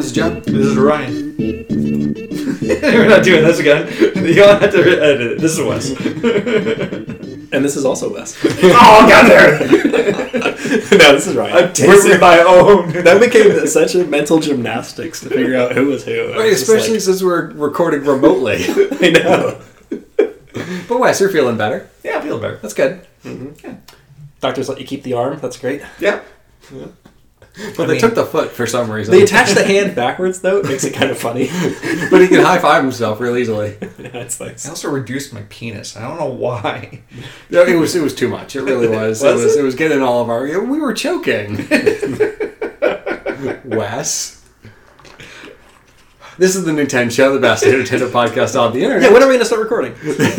is John. This is Ryan. We're not doing this again. You don't have to edit it. This is Wes. And this is also Wes. Oh, got there! No, this is Ryan. I'm tasting my own. That became such a mental gymnastics to figure out who was who. Right, especially since we're recording remotely. I know. But Wes, you're feeling better. Yeah, I feel better. That's good. Mm-hmm. Yeah. Doctors let you keep the arm. That's great. Yeah. But they took the foot for some reason. They attached the hand backwards, though. It makes it kind of funny. But he can high-five himself real easily. Yeah, it's nice. I also reduced my penis. I don't know why. No, it was too much. It really was. It was getting all of our... We were choking. Wes. This is the Nintendo Show, the best Nintendo podcast on the internet. Yeah, when are we going to start recording?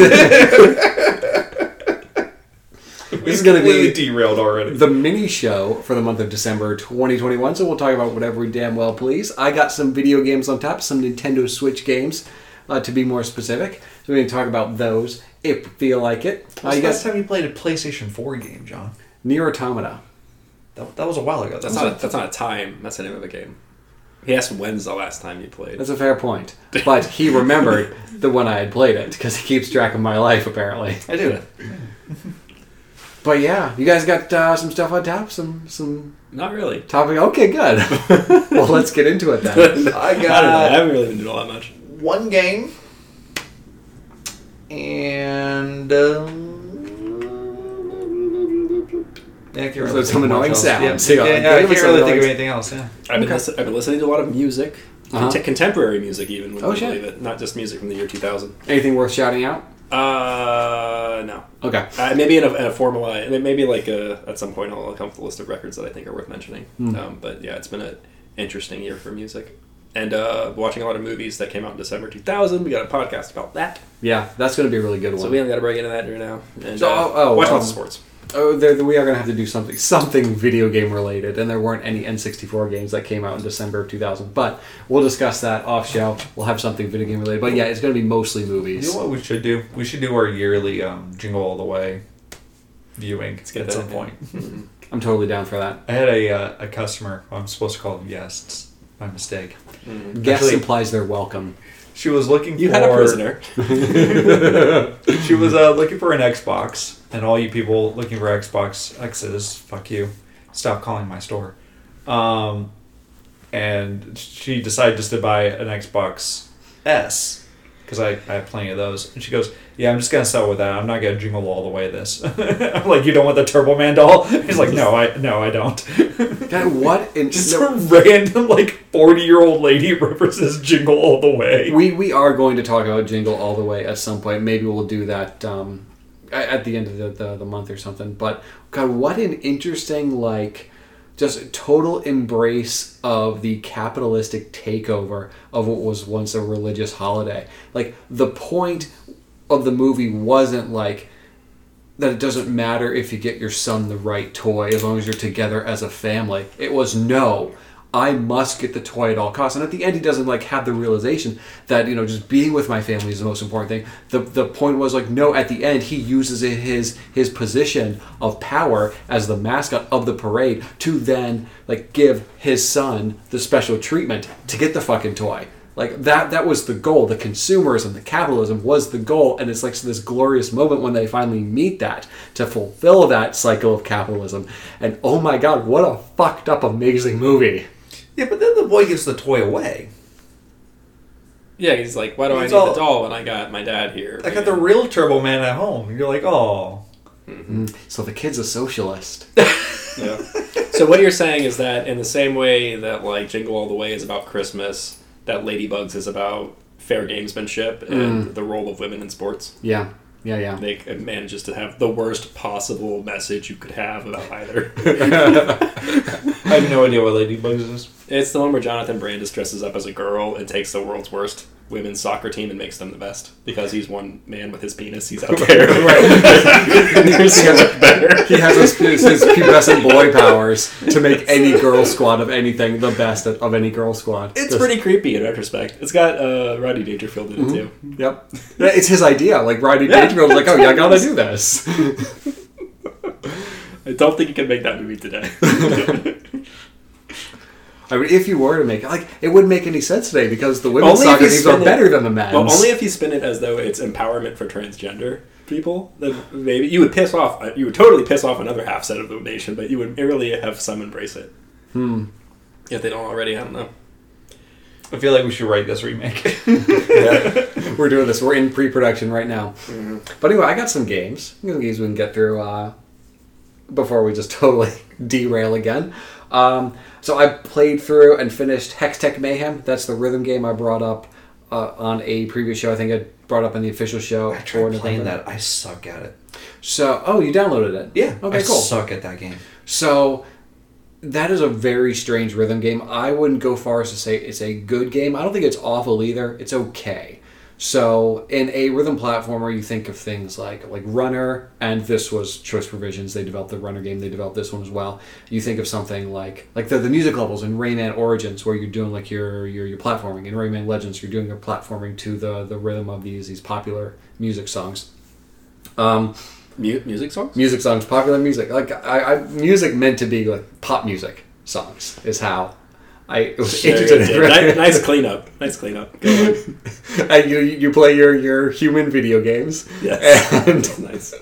This is going to be derailed already. the mini show for the month of December 2021, so we'll talk about whatever we damn well please. I got some video games on tap, some Nintendo Switch games, to be more specific. So we're going to talk about those if we feel like it. When's the last time you played a PlayStation 4 game, John? Nier Automata. That was a while ago. That's not a time. That's the name of the game. He asked when's the last time you played. That's a fair point. But he remembered the one I had played it, because he keeps track of my life, apparently. I do. But yeah, you guys got some stuff on tap? Some Not really. topic? Okay, good. Well, let's get into it then. I don't know. I haven't really been doing all that much. One game. And... So some annoying sounds. Yeah, I can't really think of anything else, yeah. I've been listening to a lot of music. Uh-huh. Contemporary music, even. Would you shit. believe it? Not just music from the year 2000. Anything worth shouting out? No. Okay. Maybe in a formal way. Maybe like at some point I'll come up with a list of records that I think are worth mentioning. But yeah, it's been an interesting year for music. And watching a lot of movies that came out in December 2000. We got a podcast about that. Yeah, that's going to be a really good one. So we haven't got to break into that right now. And So, watch lots of sports. Oh, we are going to have to do something video game related, and there weren't any N64 games that came out in December of 2000. But we'll discuss that off show. We'll have something video game related. But yeah, it's going to be mostly movies. You know what we should do? We should do our yearly Jingle All the Way viewing at some point. I'm totally down for that. I had a customer. I'm supposed to call them guests. My mistake. Guest Actually, implies they're welcome. She was looking for... You had a prisoner. She was looking for an Xbox, and all you people looking for Xbox X's, fuck you. Stop calling my store. And she decided just to buy an Xbox S, because I have plenty of those. And she goes, yeah, I'm just going to settle with that. I'm not going to jingle all the way this. I'm like, you don't want the Turbo Man doll? He's like, no, I don't. God, what? Just a random, 40-year-old lady represents Jingle All the Way. We are going to talk about Jingle All the Way at some point. Maybe we'll do that at the end of the month or something. But, God, what an interesting, just total embrace of the capitalistic takeover of what was once a religious holiday. The point of the movie wasn't that it doesn't matter if you get your son the right toy as long as you're together as a family. It was, no, I must get the toy at all costs. And at the end, he doesn't have the realization that, just being with my family is the most important thing. The point was no, at the end, he uses his position of power as the mascot of the parade to then give his son the special treatment to get the fucking toy. That was the goal. The consumerism, the capitalism was the goal, and it's this glorious moment when they finally meet that to fulfill that cycle of capitalism. And oh my god, what a fucked up amazing movie. Yeah, but then the boy gives the toy away. Yeah, he's like, why do I need the doll when I got my dad here? I got the real Turbo Man at home. And you're like, oh. Mm-hmm. So the kid's a socialist. Yeah. So what you're saying is that in the same way that Jingle All the Way is about Christmas, that Ladybugs is about fair gamesmanship and the role of women in sports. Yeah. It manages to have the worst possible message you could have about either. I have no idea what Ladybugs is. It's the one where Jonathan Brandis dresses up as a girl and takes the world's worst women's soccer team and makes them the best. Because he's one man with his penis. He's out there. He has his pubescent boy powers to make any girl squad of anything the best of any girl squad. It's pretty creepy in retrospect. It's got Rodney Dangerfield in it too. Yep. It's his idea. Rodney Dangerfield was oh yeah, I gotta do this. I don't think you can make that movie today. I mean, if you were to make it wouldn't make any sense today because the women's Only if soccer you teams are spin it- better than the men's. Well, only if you spin it as though it's empowerment for transgender people. Then maybe you would piss off. You would totally piss off another half set of the nation, but you would really have some embrace it. If they don't already, I don't know. I feel like we should write this remake. We're doing this. We're in pre-production right now. But anyway, I got some games. Games we can get through before we just totally derail again. So I played through and finished Hextech Mayhem. That's the rhythm game I brought up on a previous show. I think I brought up in the official show. I tried playing that. I suck at it. So, you downloaded it? Yeah. Okay, I cool. suck at that game. So, that is a very strange rhythm game. I wouldn't go far as to say it's a good game. I don't think it's awful either. It's okay. So, in a rhythm platformer, you think of things like Runner, and this was Choice Provisions. They developed the Runner game. They developed this one as well. You think of something like the music levels in Rayman Origins, where you're doing your platforming. In Rayman Legends, you're doing your platforming to the rhythm of these popular music songs. Music songs? Music songs, popular music. Music meant to be like pop music songs is how I was interested in it. Nice cleanup. Nice cleanup. Go on. And you play your human video games. Yes. And Nice.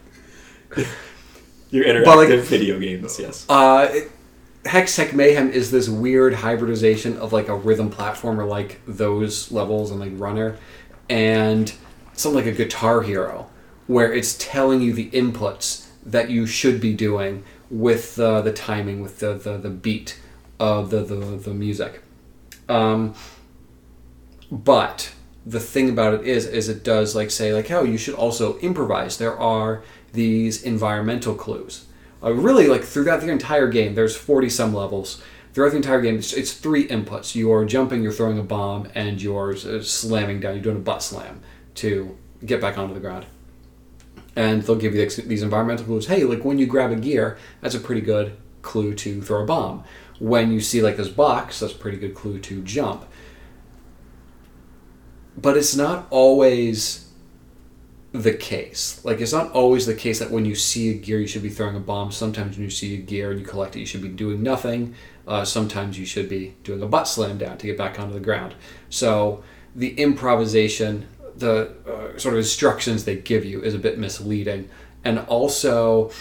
Your interactive video games, yes. Hextech Mayhem is this weird hybridization of a rhythm platformer like those levels and Runner and something like a Guitar Hero, where it's telling you the inputs that you should be doing with the timing, with the beat of the music. But the thing about it is it does say you should also improvise. There are these environmental clues. Really, throughout the entire game, there's 40-some levels. Throughout the entire game, it's 3 inputs. You're jumping, you're throwing a bomb, and you're slamming down. You're doing a butt slam to get back onto the ground. And they'll give you these environmental clues. Hey, when you grab a gear, that's a pretty good clue to throw a bomb. When you see this box, that's a pretty good clue to jump. But it's not always the case. It's not always the case that when you see a gear, you should be throwing a bomb. Sometimes when you see a gear and you collect it, you should be doing nothing. Sometimes you should be doing a butt slam down to get back onto the ground. So the improvisation, the sort of instructions they give you is a bit misleading. And also,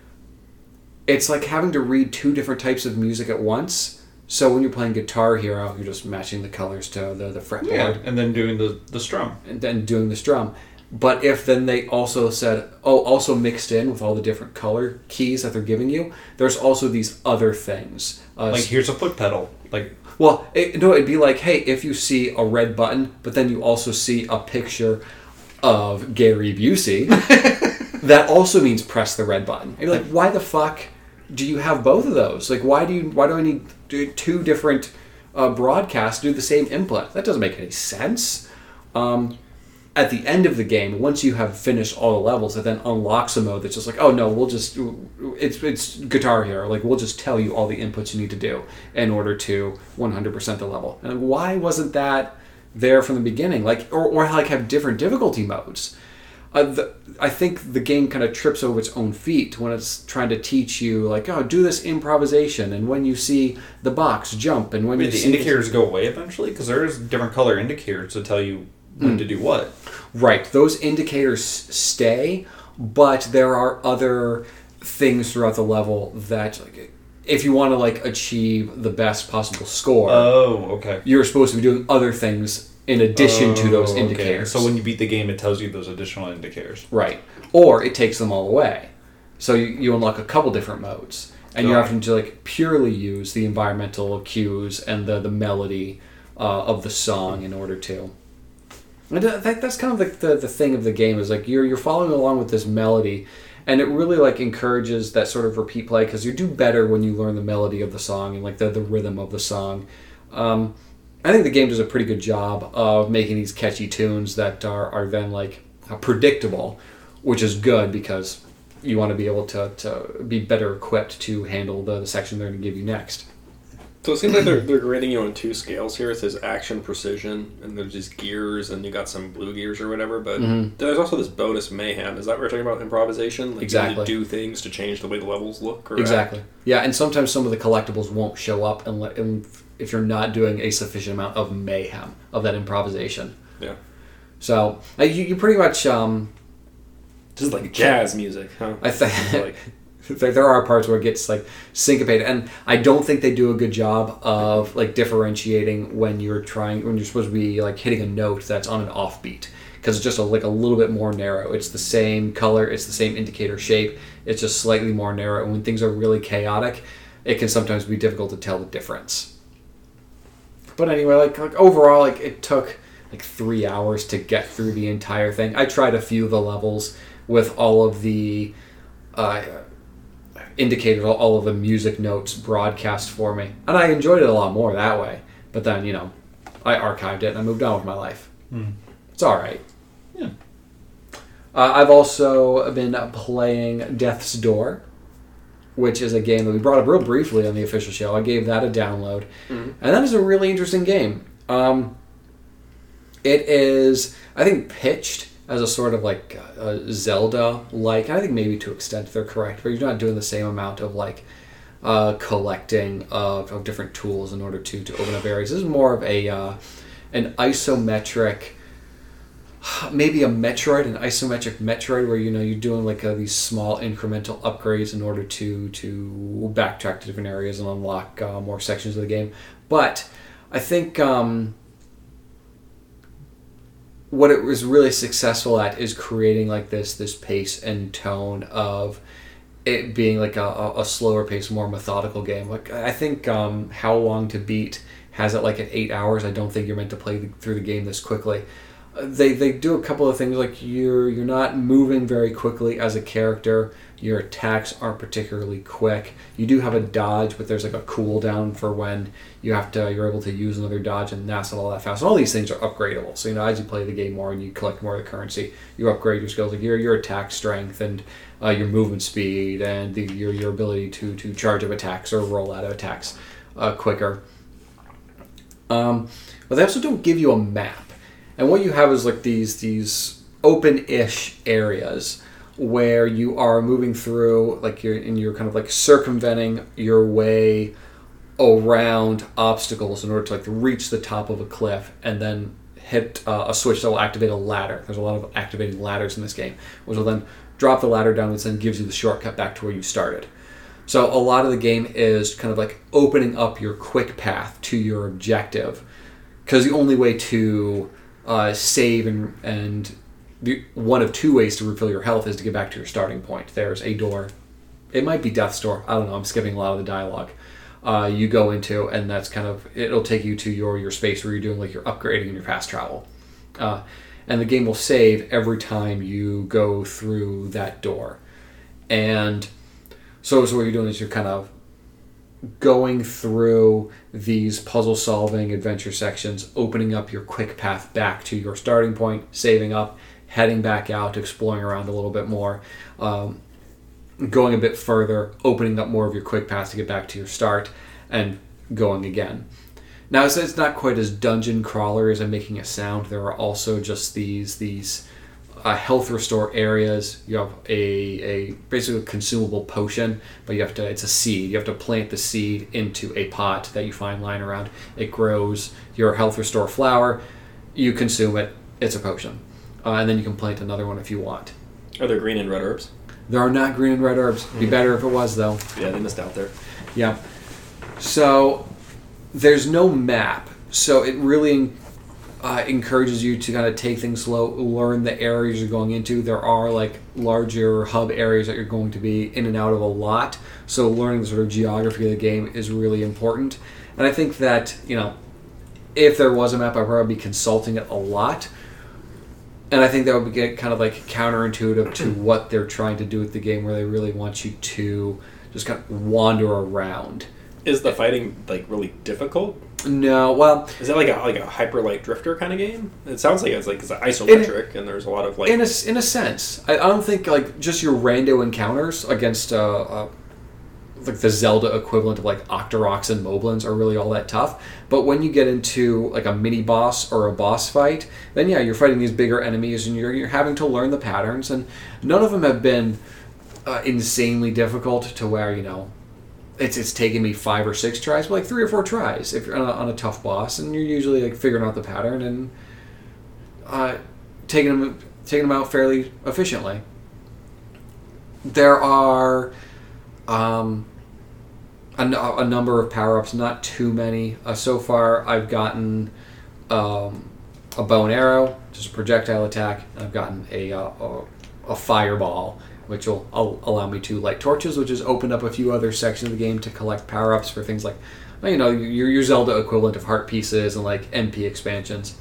it's like having to read 2 different types of music at once. So when you're playing Guitar Hero, you're just matching the colors to the fretboard. Yeah, and then doing the strum. And then doing the strum. But if then they also said, also mixed in with all the different color keys that they're giving you, there's also these other things. Here's a foot pedal. It'd be hey, if you see a red button, but then you also see a picture of Gary Busey, that also means press the red button. And you're why the fuck do you have both of those? Why do I need 2 different broadcasts to do the same input? That doesn't make any sense. At the end of the game, once you have finished all the levels, it then unlocks a mode that's just it's Guitar Hero. We'll just tell you all the inputs you need to do in order to 100% the level. And why wasn't that there from the beginning? Or have different difficulty modes. I think the game kind of trips over its own feet when it's trying to teach you, do this improvisation, and when you see the box, jump, and when you the see indicators go away eventually? Because there's different color indicators to tell you when to do what. Right. Those indicators stay, but there are other things throughout the level that, if you want to, achieve the best possible score, okay, you're supposed to be doing other things in addition to those indicators. Okay. So when you beat the game, it tells you those additional indicators. Right. Or it takes them all away. So you unlock a couple different modes. And you're having to purely use the environmental cues and the melody of the song in order to. And that's kind of the thing of the game is you're following along with this melody, and it really encourages that sort of repeat play because you do better when you learn the melody of the song and the rhythm of the song. I think the game does a pretty good job of making these catchy tunes that are then predictable, which is good because you want to be able to be better equipped to handle the section they're going to give you next. So it seems like they're grading you on 2 scales here. It says action, precision, and there's these gears, and you got some blue gears or whatever. But there's also this bonus mayhem. Is that what we're talking about? Improvisation? Exactly. You do things to change the way the levels look? Or exactly. Yeah, and sometimes some of the collectibles won't show up if you're not doing a sufficient amount of mayhem, of that improvisation. Yeah. So you pretty much Just like jazz music, huh? I think Like, there are parts where it gets like syncopated, and I don't think they do a good job of like differentiating when you're supposed to be like hitting a note that's on an offbeat, because it's just like a little bit more narrow. It's the same color, it's the same indicator shape, it's just slightly more narrow. And when things are really chaotic, it can sometimes be difficult to tell the difference. But anyway, like overall, like it took like 3 hours to get through the entire thing. I tried a few of the levels with all of the indicated all of the music notes broadcast for me, and I enjoyed it a lot more that way. But then, I archived it and I moved on with my life. It's all right. Yeah. I've also been playing Death's Door, which is a game that we brought up real briefly on the official show. I gave that a download, and that is a really interesting game. It is, I think, pitched as a sort of like Zelda-like, and I think maybe to an extent they're correct, but you're not doing the same amount of like collecting of different tools in order to open up areas. This is more of an isometric, maybe an isometric Metroid, where you're doing like these small incremental upgrades in order to backtrack to different areas and unlock more sections of the game. But I think what it was really successful at is creating like this pace and tone of it being like a slower pace, more methodical game. Like I think How Long to Beat has it like at 8 hours. I don't think you're meant to play through the game this quickly. They do a couple of things, like you're not moving very quickly as a character. Your attacks aren't particularly quick. You do have a dodge, but there's like a cooldown for when you're able to use another dodge, and that's not all that fast. And all these things are upgradable. So as you play the game more and you collect more of the currency, you upgrade your skills, like your attack strength and your movement speed and your ability to charge up attacks or roll out of attacks quicker. But they also don't give you a map. And what you have is like these open-ish areas where you are moving through, like you're kind of like circumventing your way around obstacles in order to like reach the top of a cliff and then hit a switch that will activate a ladder. There's a lot of activating ladders in this game, which will then drop the ladder down, which then gives you the shortcut back to where you started. So a lot of the game is kind of like opening up your quick path to your objective, because the only way to save and one of two ways to refill your health is to get back to your starting point. There's a door. It might be Death's Door. I don't know. I'm skipping a lot of the dialogue. You go into, and that's kind of, it'll take you to your space where you're doing like your upgrading and your fast travel. And the game will save every time you go through that door. And so what you're doing is you're kind of going through these puzzle-solving adventure sections, opening up your quick path back to your starting point, saving up, heading back out, exploring around a little bit more, going a bit further, opening up more of your quick path to get back to your start, and going again. Now, it's not quite as dungeon crawler as I'm making it sound. There are also just these health restore areas. You have a basically a consumable potion, but it's a seed. You have to plant the seed into a pot that you find lying around. It grows your health restore flower. You consume it. It's a potion. And then you can plant another one if you want. Are there green and red herbs? There are not green and red herbs. Be better if it was, though. Yeah, they missed out there. Yeah. So there's no map. So it really encourages you to kind of take things slow, learn the areas you're going into. There are like larger hub areas that you're going to be in and out of a lot. So learning the sort of geography of the game is really important. And I think that, if there was a map, I'd probably be consulting it a lot. And I think that would get kind of like counterintuitive to what they're trying to do with the game, where they really want you to just kind of wander around. Is the fighting like really difficult? No, well, is it like a Hyper Light Drifter kind of game? It sounds like it's isometric, and there's a lot of like in a sense. I don't think like just your rando encounters against like the Zelda equivalent of like Octoroks and Moblins are really all that tough. But when you get into like a mini boss or a boss fight, then yeah, you're fighting these bigger enemies and you're having to learn the patterns, and none of them have been insanely difficult to where it's taken me 5 or 6 tries, but like 3 or 4 tries if you're on a tough boss, and you're usually like figuring out the pattern and taking them out fairly efficiently. There are a number of power-ups, not too many. So far, I've gotten a bow and arrow, just a projectile attack, and I've gotten a fireball, which will allow me to light torches, which has opened up a few other sections of the game to collect power-ups for things like, your Zelda equivalent of heart pieces and like MP expansions.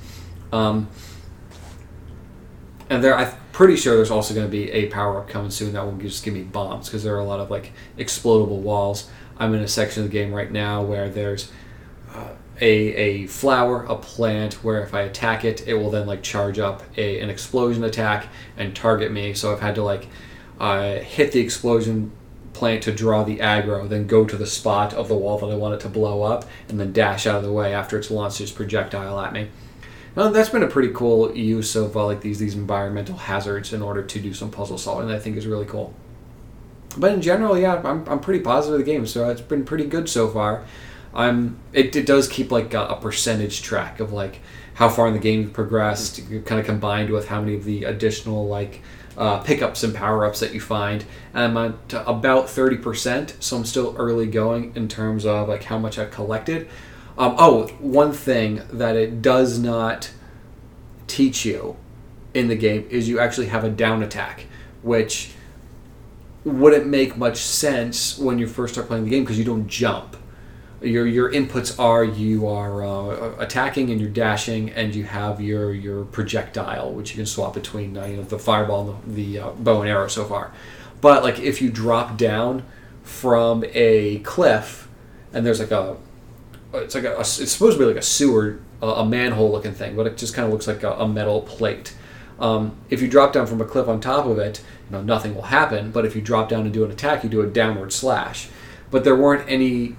And I'm pretty sure there's also going to be a power-up coming soon that will just give me bombs, because there are a lot of like explodable walls. I'm in a section of the game right now where there's a flower, a plant, where if I attack it, it will then like charge up an explosion attack and target me. So I've had to like hit the explosion plant to draw the aggro, then go to the spot of the wall that I want it to blow up, and then dash out of the way after it's launched its projectile at me. Now, that's been a pretty cool use of like these environmental hazards in order to do some puzzle solving that I think is really cool. But in general, yeah, I'm pretty positive of the game, so it's been pretty good so far. It does keep like a percentage track of like how far in the game you've progressed, kind of combined with how many of the additional like pickups and power-ups that you find. And I'm at about 30%, so I'm still early going in terms of like how much I've collected. One thing that it does not teach you in the game is you actually have a down attack, which wouldn't make much sense when you first start playing the game because you don't jump. Your inputs are you are attacking and you're dashing, and you have your projectile, which you can swap between the fireball and the bow and arrow so far. But like if you drop down from a cliff and there's like it's supposed to be like a sewer, a manhole looking thing, but it just kind of looks like a metal plate. If you drop down from a cliff on top of it, nothing will happen. But if you drop down and do an attack, you do a downward slash. But there weren't any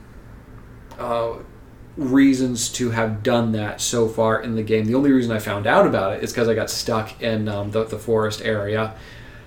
reasons to have done that so far in the game. The only reason I found out about it is because I got stuck in the forest area.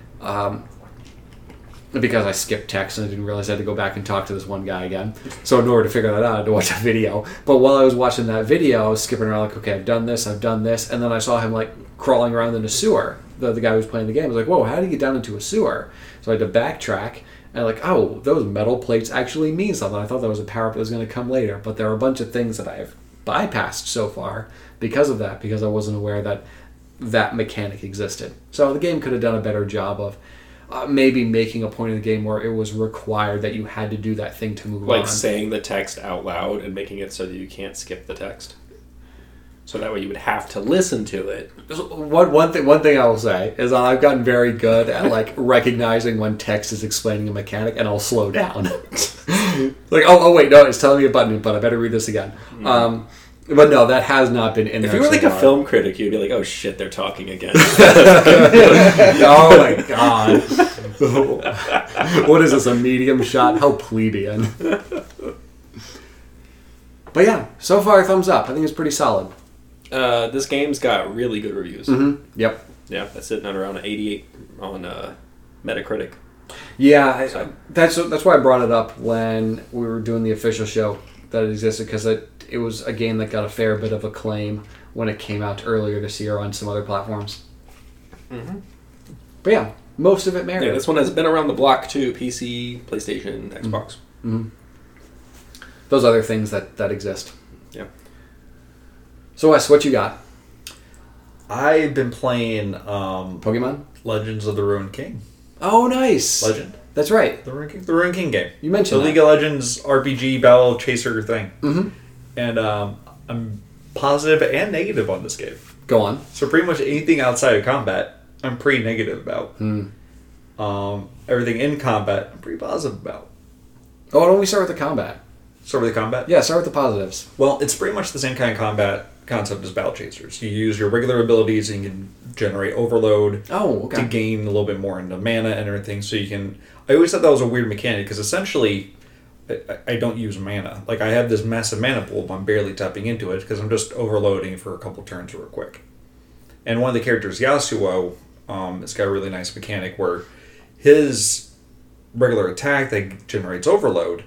Because I skipped text and I didn't realize I had to go back and talk to this one guy again. So in order to figure that out, I had to watch a video. But while I was watching that video, I was skipping around like, okay, I've done this, and then I saw him like crawling around in a sewer. The guy who was playing the game I was like, whoa, how did he get down into a sewer? So I had to backtrack, and like, oh, those metal plates actually mean something. I thought that was a power-up that was going to come later. But there are a bunch of things that I've bypassed so far because of that, because I wasn't aware that mechanic existed. So the game could have done a better job of maybe making a point in the game where it was required that you had to do that thing to move on. Like saying the text out loud and making it so that you can't skip the text. So that way you would have to listen to it. One thing I will say is I've gotten very good at like recognizing when text is explaining a mechanic, and I'll slow down. Like, oh wait, no, it's telling me a button, but I better read this again. But no, that has not been in there. If you were like a film critic, you'd be like, oh shit, they're talking again. Oh my god. What is this, a medium shot? How plebeian. But yeah, so far, thumbs up. I think it's pretty solid. This game's got really good reviews. Mm-hmm. Yep. Yeah, that's sitting at around 88 on Metacritic. Yeah, that's why I brought it up when we were doing the official show that it existed, because it was a game that got a fair bit of acclaim when it came out earlier this year on some other platforms. Mm-hmm. But yeah, most of it merited. Yeah, this one has been around the block too. PC, PlayStation, Xbox. Mm-hmm. Those other things that exist. Yeah. So Wes, what you got? I've been playing Pokemon? Legends of the Ruined King. Oh, nice. Legend? That's right. The Ruined King game. You mentioned the League of Legends RPG battle chaser thing. Mm-hmm. And I'm positive and negative on this game. Go on. So pretty much anything outside of combat, I'm pretty negative about. Everything in combat, I'm pretty positive about. Oh, why don't we start with the combat? Start with the combat? Yeah, start with the positives. Well, it's pretty much the same kind of combat concept as battle chasers. You use your regular abilities and you can generate overload to gain a little bit more into mana and everything. So you can... I always thought that was a weird mechanic because essentially I don't use mana. Like I have this massive mana pool, but I'm barely tapping into it because I'm just overloading for a couple turns real quick. And one of the characters, Yasuo, has got a really nice mechanic where his regular attack that generates overload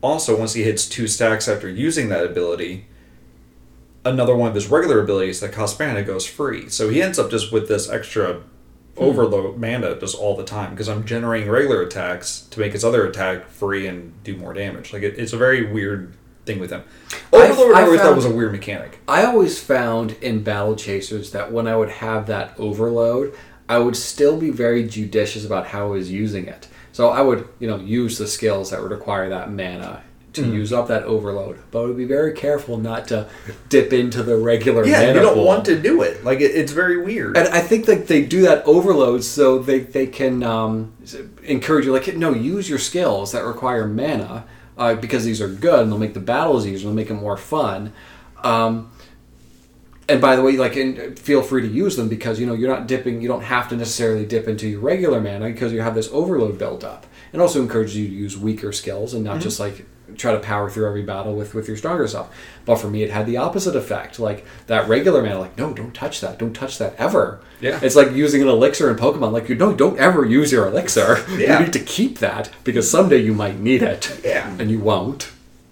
also, once he hits 2 stacks after using that ability, another one of his regular abilities that costs mana goes free. So he ends up just with this extra overload mana just all the time, because I'm generating regular attacks to make his other attack free and do more damage. Like, it's a very weird thing with him. Overload I always thought was a weird mechanic. I always found in Battle Chasers that when I would have that overload, I would still be very judicious about how I was using it. So I would, use the skills that would require that mana to use up that overload, but I would be very careful not to dip into the regular mana you don't pool. want to do it. Like, it's very weird. And I think that they do that overload so they can encourage you, like, no, use your skills that require mana, because these are good and they'll make the battles easier, they'll make it more fun. And by the way, feel free to use them, because you're not dipping. You don't have to necessarily dip into your regular mana because you have this overload built up. It also encourages you to use weaker skills and not just try to power through every battle with your stronger stuff. But for me, it had the opposite effect. Like, that regular mana, no, don't touch that. Don't touch that ever. Yeah. It's like using an elixir in Pokemon. Like, don't ever use your elixir. Yeah. You need to keep that because someday you might need it. Yeah. And you won't.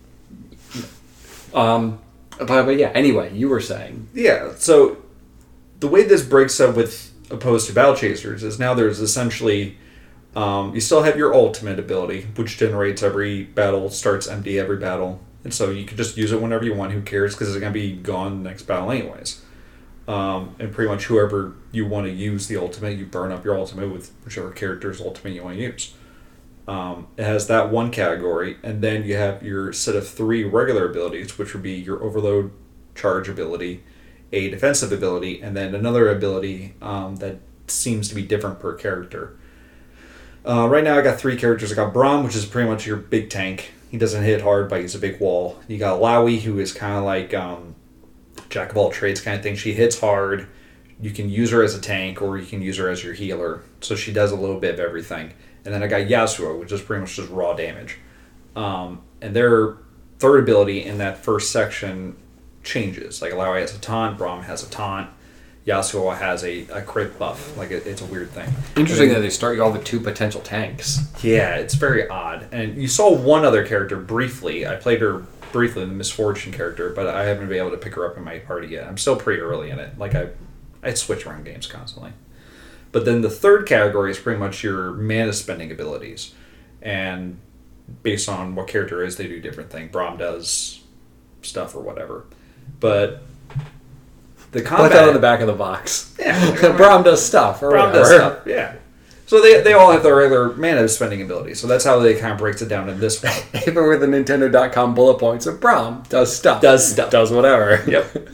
But yeah, anyway, you were saying. Yeah, so the way this breaks up with opposed to Battle Chasers is now there's essentially, you still have your ultimate ability, which generates every battle, starts empty every battle. And so you can just use it whenever you want, who cares, because it's going to be gone next battle anyways. And pretty much whoever you want to use the ultimate, you burn up your ultimate with whichever character's ultimate you want to use. It has that one category, and then you have your set of 3 regular abilities, which would be your overload charge ability, a defensive ability, and then another ability that seems to be different per character. Right now I got 3 characters. I got Braum, which is pretty much your big tank. He doesn't hit hard, but he's a big wall. You got Lowy, who is kind of like jack of all trades kind of thing. She hits hard. You can use her as a tank, or you can use her as your healer. So she does a little bit of everything. And then I got Yasuo, which is pretty much just raw damage. And their third ability in that first section changes. Like, Lowy has a taunt, Braum has a taunt, Yasuo has a crit buff. Like, it's a weird thing. Interesting that they start you all with 2 potential tanks. Yeah, it's very odd. And you saw one other character briefly. I played her briefly, the Misfortune character, but I haven't been able to pick her up in my party yet. I'm still pretty early in it. Like, I switch around games constantly. But then the third category is pretty much your mana spending abilities. And based on what character is, they do different things. Braum does stuff or whatever. But the combat... Put that on the back of the box. Yeah. Braum does stuff or Braum whatever. does stuff, yeah. So they all have their regular mana spending abilities. So that's how they kind of breaks it down in this one. Even with the Nintendo.com bullet points of Braum does stuff. Does stuff. Does whatever. Yep.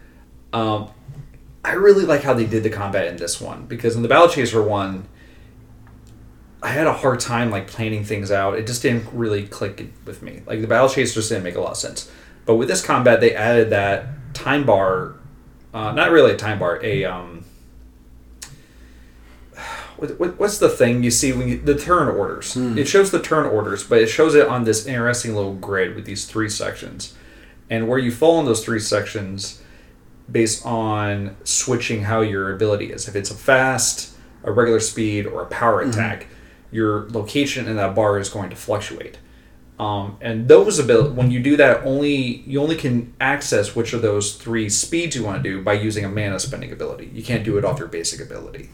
I really like how they did the combat in this one, because in the Battle Chaser one, I had a hard time planning things out. It just didn't really click with me. Like, the Battle Chaser just didn't make a lot of sense. But with this combat, they added that time bar, not really a time bar, what's the thing you see when the turn orders? It shows the turn orders, but it shows it on this interesting little grid with these 3 sections, and where you fall in those 3 sections based on switching how your ability is. If it's a fast, a regular speed, or a power attack, your location in that bar is going to fluctuate. And those when you do that, you only can access which of those 3 speeds you want to do by using a mana spending ability. You can't do it off your basic ability.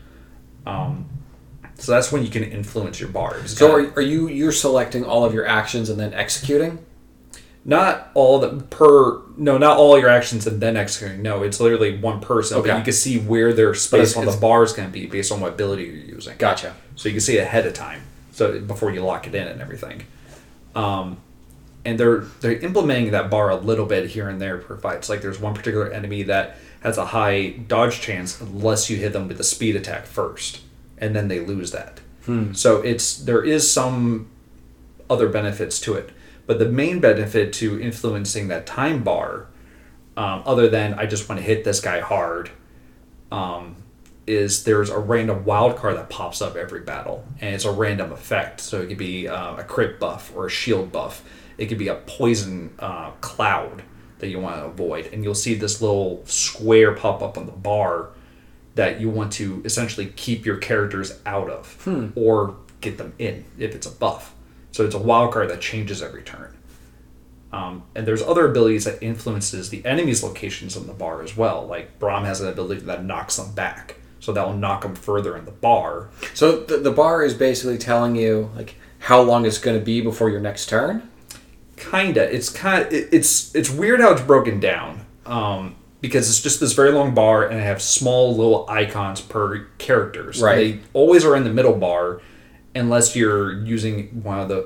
So that's when you can influence your bars. So are you're selecting all of your actions and then executing? Not all not all your actions and then executing. No, it's literally one person. Okay. But you can see where their space on the bar is going to be based on what ability you're using. Gotcha. So you can see it ahead of time, so before you lock it in and everything. And they're implementing that bar a little bit here and there per fights. Like, there's one particular enemy that has a high dodge chance unless you hit them with a speed attack first, and then they lose that. So there is some other benefits to it. But the main benefit to influencing that time bar, other than I just want to hit this guy hard, is there's a random wild card that pops up every battle. And it's a random effect. So it could be a crit buff or a shield buff. It could be a poison cloud that you want to avoid. And you'll see this little square pop up on the bar that you want to essentially keep your characters out of. Or get them in if it's a buff. So it's a wild card that changes every turn. And there's other abilities that influences the enemy's locations on the bar as well. Like Braum has an ability that knocks them back. So that will knock them further in the bar. So the bar is basically telling you like how long it's going to be before your next turn? Kinda. It's weird how it's broken down. Because it's just this very long bar and I have small little icons per characters. Right. They always are in the middle bar unless you're using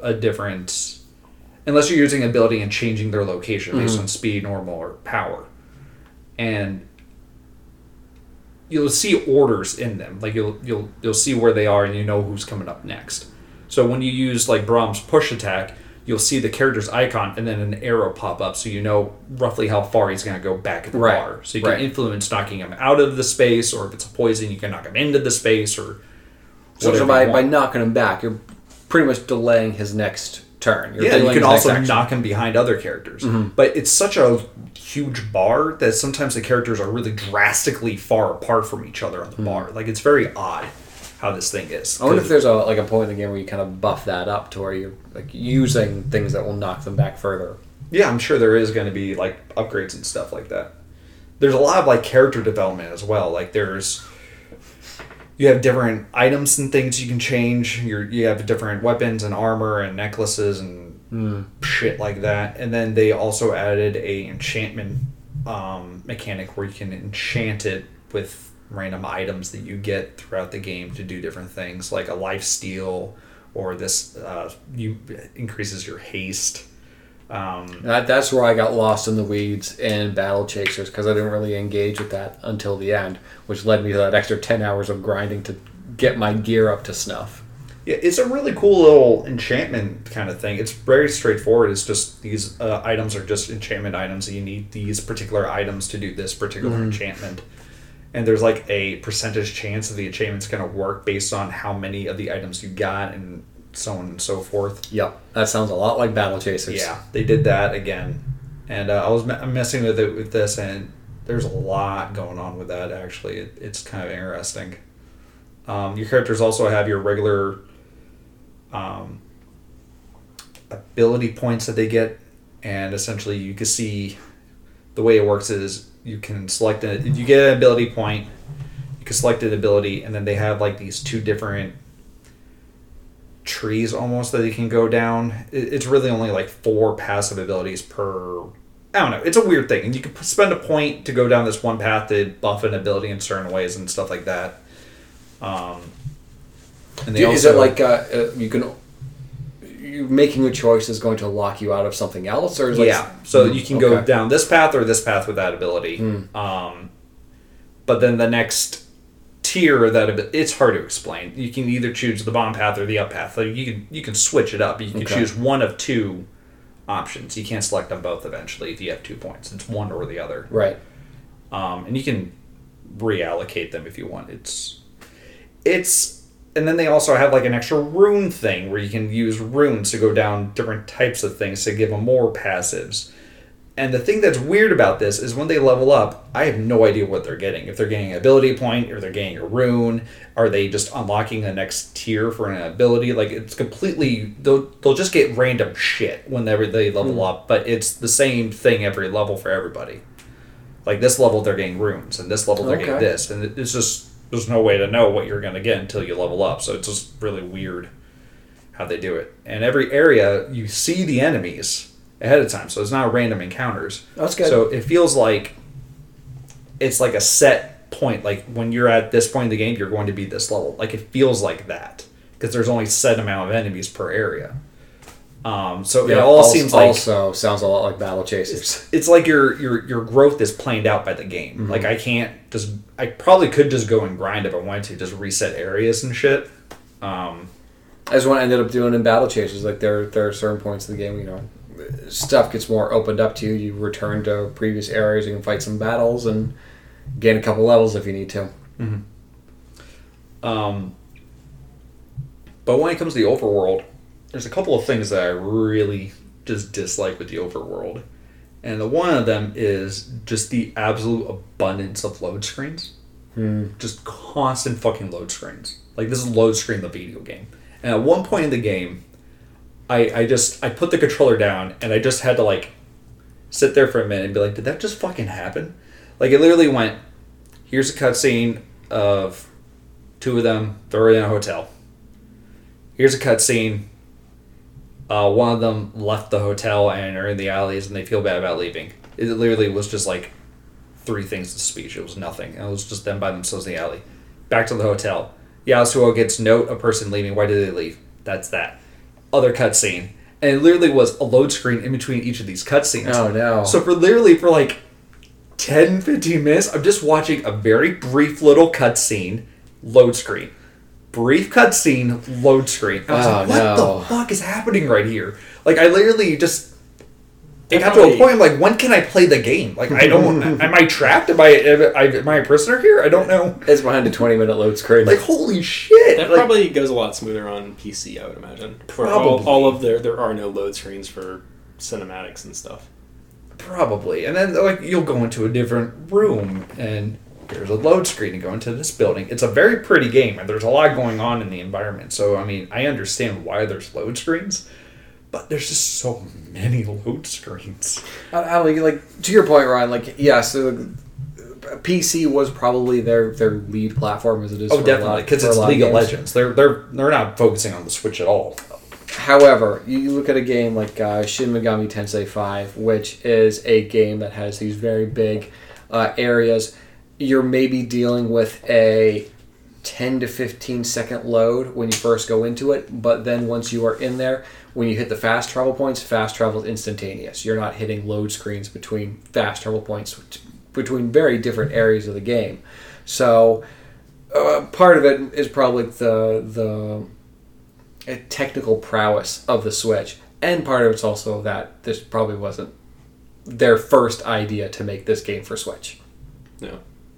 unless you're using ability and changing their location based on speed, normal, or power. And you'll see orders in them. Like you'll see where they are and you know who's coming up next. So when you use like Braum's push attack, you'll see the character's icon and then an arrow pop up so you know roughly how far he's going to go back in the bar. So you can influence knocking him out of the space, or if it's a poison, you can knock him into the space, or so by knocking him back, you're pretty much delaying his next turn. You can also knock him behind other characters. But it's such a huge bar that sometimes the characters are really drastically far apart from each other on the bar. Like, it's very odd how this thing is. I wonder if there's a point in the game where you kind of buff that up to where you're like using things that will knock them back further. Yeah, I'm sure there is going to be like upgrades and stuff like that. There's a lot of like character development as well. Like you have different items and things you can change. You have different weapons and armor and necklaces and shit like that. And then they also added a enchantment mechanic where you can enchant it with random items that you get throughout the game to do different things, like a life steal, or this increases your haste. That's where I got lost in the weeds in Battle Chasers, because I didn't really engage with that until the end, which led me to that extra 10 hours of grinding to get my gear up to snuff. Yeah, it's a really cool little enchantment kind of thing. It's very straightforward. It's just these items are just enchantment items, and you need these particular items to do this particular enchantment. And there's like a percentage chance that the enchantment's going to work based on how many of the items you got, and so on and so forth. Yep, that sounds a lot like Battle Chasers. Yeah, they did that again. And I was messing with it with this, and there's a lot going on with that, actually. It's kind of interesting. Your characters also have your regular ability points that they get, and essentially you can see the way it works is you can select it. You get an ability point, you can select an ability, and then they have like these two different trees almost that you can go down. It's really only like 4 passive abilities per... I don't know. It's a weird thing. And you can spend a point to go down this one path to buff an ability in certain ways and stuff like that. And they is it like you making a choice is going to lock you out of something else, or is so you can go down this path or this path with that ability. But then the next tier of that it's hard to explain. You can either choose the bottom path or the up path. Like you can switch it up. You can choose one of 2 options. You can't select them both eventually if you have 2 points. It's one or the other. Right. And you can reallocate them if you want. And then they also have like an extra rune thing where you can use runes to go down different types of things to give them more passives. And the thing that's weird about this is when they level up, I have no idea what they're getting. If they're getting an ability point, or they're getting a rune, are they just unlocking the next tier for an ability? Like, it's completely... They'll just get random shit whenever they level up, but it's the same thing every level for everybody. Like, this level they're getting runes, and this level they're getting this. And it's just... There's no way to know what you're going to get until you level up, so it's just really weird how they do it. And every area, you see the enemies ahead of time, so it's not random encounters. That's good. So it feels like it's like a set point. Like when you're at this point in the game, you're going to be this level. Like it feels like that because there's only a set amount of enemies per area. So it all seems like also sounds a lot like Battle Chasers. It's like your growth is planned out by the game. Like I probably could just go and grind if I wanted to, just reset areas and shit. That's what I ended up doing in Battle Chasers. Like there are certain points in the game, stuff gets more opened up to you. You return to previous areas. You can fight some battles and gain a couple levels if you need to. But when it comes to the overworld, there's a couple of things that I really just dislike with the overworld. And one of them is just the absolute abundance of load screens. Just constant fucking load screens. Like, this is load screen the video game. And at one point in the game, I put the controller down and I just had to like sit there for a minute and be like, did that just fucking happen? Like it literally went, here's a cutscene of two of them, they're in a hotel. Here's a cutscene. One of them left the hotel and are in the alleys and they feel bad about leaving. It literally was just like 3 things to speech. It was nothing. It was just them by themselves in the alley. Back to the hotel. Yasuo gets note, a person leaving. Why did they leave? That's that. Other cutscene. And it literally was a load screen in between each of these cutscenes. Oh, no. So for like 10, 15 minutes, I'm just watching a very brief little cutscene load screen. Brief cutscene load screen. I was like, what the fuck is happening right here? Like, I literally just... It got to a point, I'm like, when can I play the game? Like, I don't... am I trapped? Am I a prisoner here? I don't know. It's behind a 20-minute load screen. Like, holy shit! That probably goes a lot smoother on PC, I would imagine. For all of there are no load screens for cinematics and stuff. Probably. And then, like, you'll go into a different room, and there's a load screen to go into this building. It's a very pretty game, and there's a lot going on in the environment. So, I mean, I understand why there's load screens. But there's just so many load screens. Like to your point, Ryan. Like, yes, PC was probably their lead platform as it is. Oh, definitely, because it's League of Legends. They're not focusing on the Switch at all. However, you look at a game like Shin Megami Tensei 5, which is a game that has these very big areas. You're maybe dealing with a 10 to 15 second load when you first go into it, but then once you are in there, when you hit the fast travel points, fast travel is instantaneous. You're not hitting load screens between fast travel points, between very different areas of the game. So part of it is probably the technical prowess of the Switch, and part of it's also that this probably wasn't their first idea to make this game for Switch. No.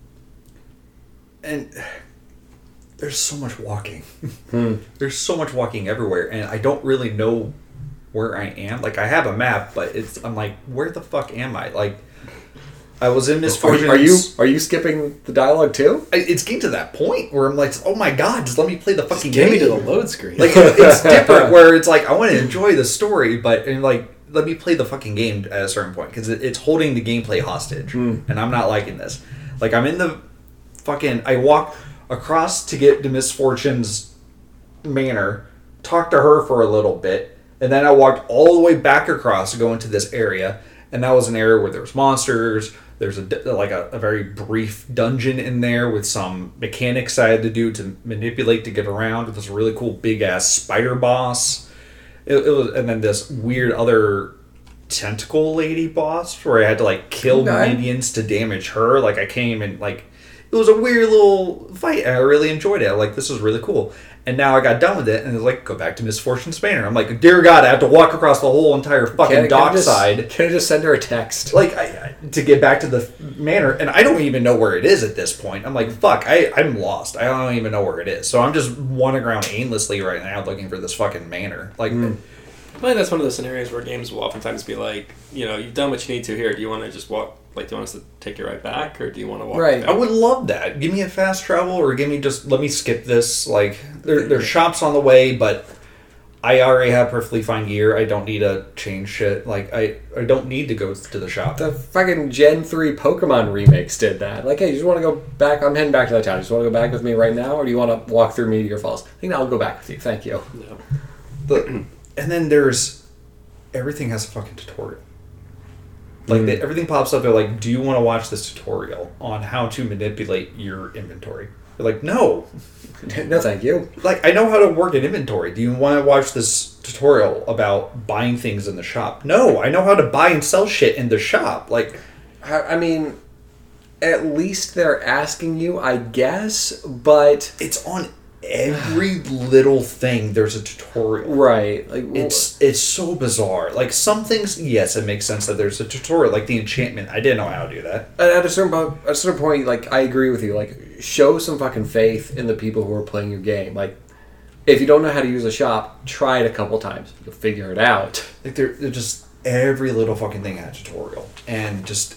And there's so much walking. There's so much walking everywhere, and I don't really know where I am. Like, I have a map, but I'm like, where the fuck am I? Like, I was in Miss Fortune's... Are you skipping the dialogue too? It's getting to that point where I'm like, oh my god, just let me play the fucking game. Get me to the load screen. Like, it's different where it's like, I want to enjoy the story, but like, let me play the fucking game at a certain point, because it's holding the gameplay hostage, and I'm not liking this. Like, I'm in the fucking... I walk across to get to Miss Fortune's manor, talk to her for a little bit, and then I walked all the way back across to go into this area, and that was an area where there was monsters. There's a very brief dungeon in there with some mechanics I had to do to manipulate to get around. It was a really cool big ass spider boss. It was, and then this weird other tentacle lady boss where I had to like kill minions to damage her. Like, I came and like, it was a weird little fight, and I really enjoyed it. Like, this was really cool. And now I got done with it, and it was like, go back to Miss Fortune's manor. I'm like, dear God, I have to walk across the whole entire fucking dockside. Can I just send her a text? Like, to get back to the manor, and I don't even know where it is at this point. I'm like, fuck, I'm lost. I don't even know where it is. So I'm just wandering around aimlessly right now looking for this fucking manor. Like, I think that's one of those scenarios where games will oftentimes be like, you've done what you need to here. Do you want to just walk? Like, do you want us to take you right back, or do you want to walk? Right. back? I would love that. Give me a fast travel, or let me skip this. Like, there's shops on the way, but I already have perfectly fine gear. I don't need to change shit. Like, I don't need to go to the shop. The fucking Gen 3 Pokemon remakes did that. Like, hey, you just want to go back? I'm heading back to that town. You just want to go back with me right now, or do you want to walk through Meteor Falls? I think I'll go back with you. Thank you. No. And then there's... Everything has a fucking tutorial. Like, everything pops up. They're like, do you want to watch this tutorial on how to manipulate your inventory? They're like, no. No, thank you. Like, I know how to work an inventory. Do you want to watch this tutorial about buying things in the shop? No, I know how to buy and sell shit in the shop. Like, I mean, at least they're asking you, I guess, but... It's on every little thing there's a tutorial. Right. Like, it's so bizarre. Like, some things, yes, it makes sense that there's a tutorial. Like the enchantment, I didn't know how to do that. At a certain point, like, I agree with you. Like, show some fucking faith in the people who are playing your game. Like, if you don't know how to use a shop, try it a couple times. You'll figure it out. Like, they're just every little fucking thing had a tutorial, and just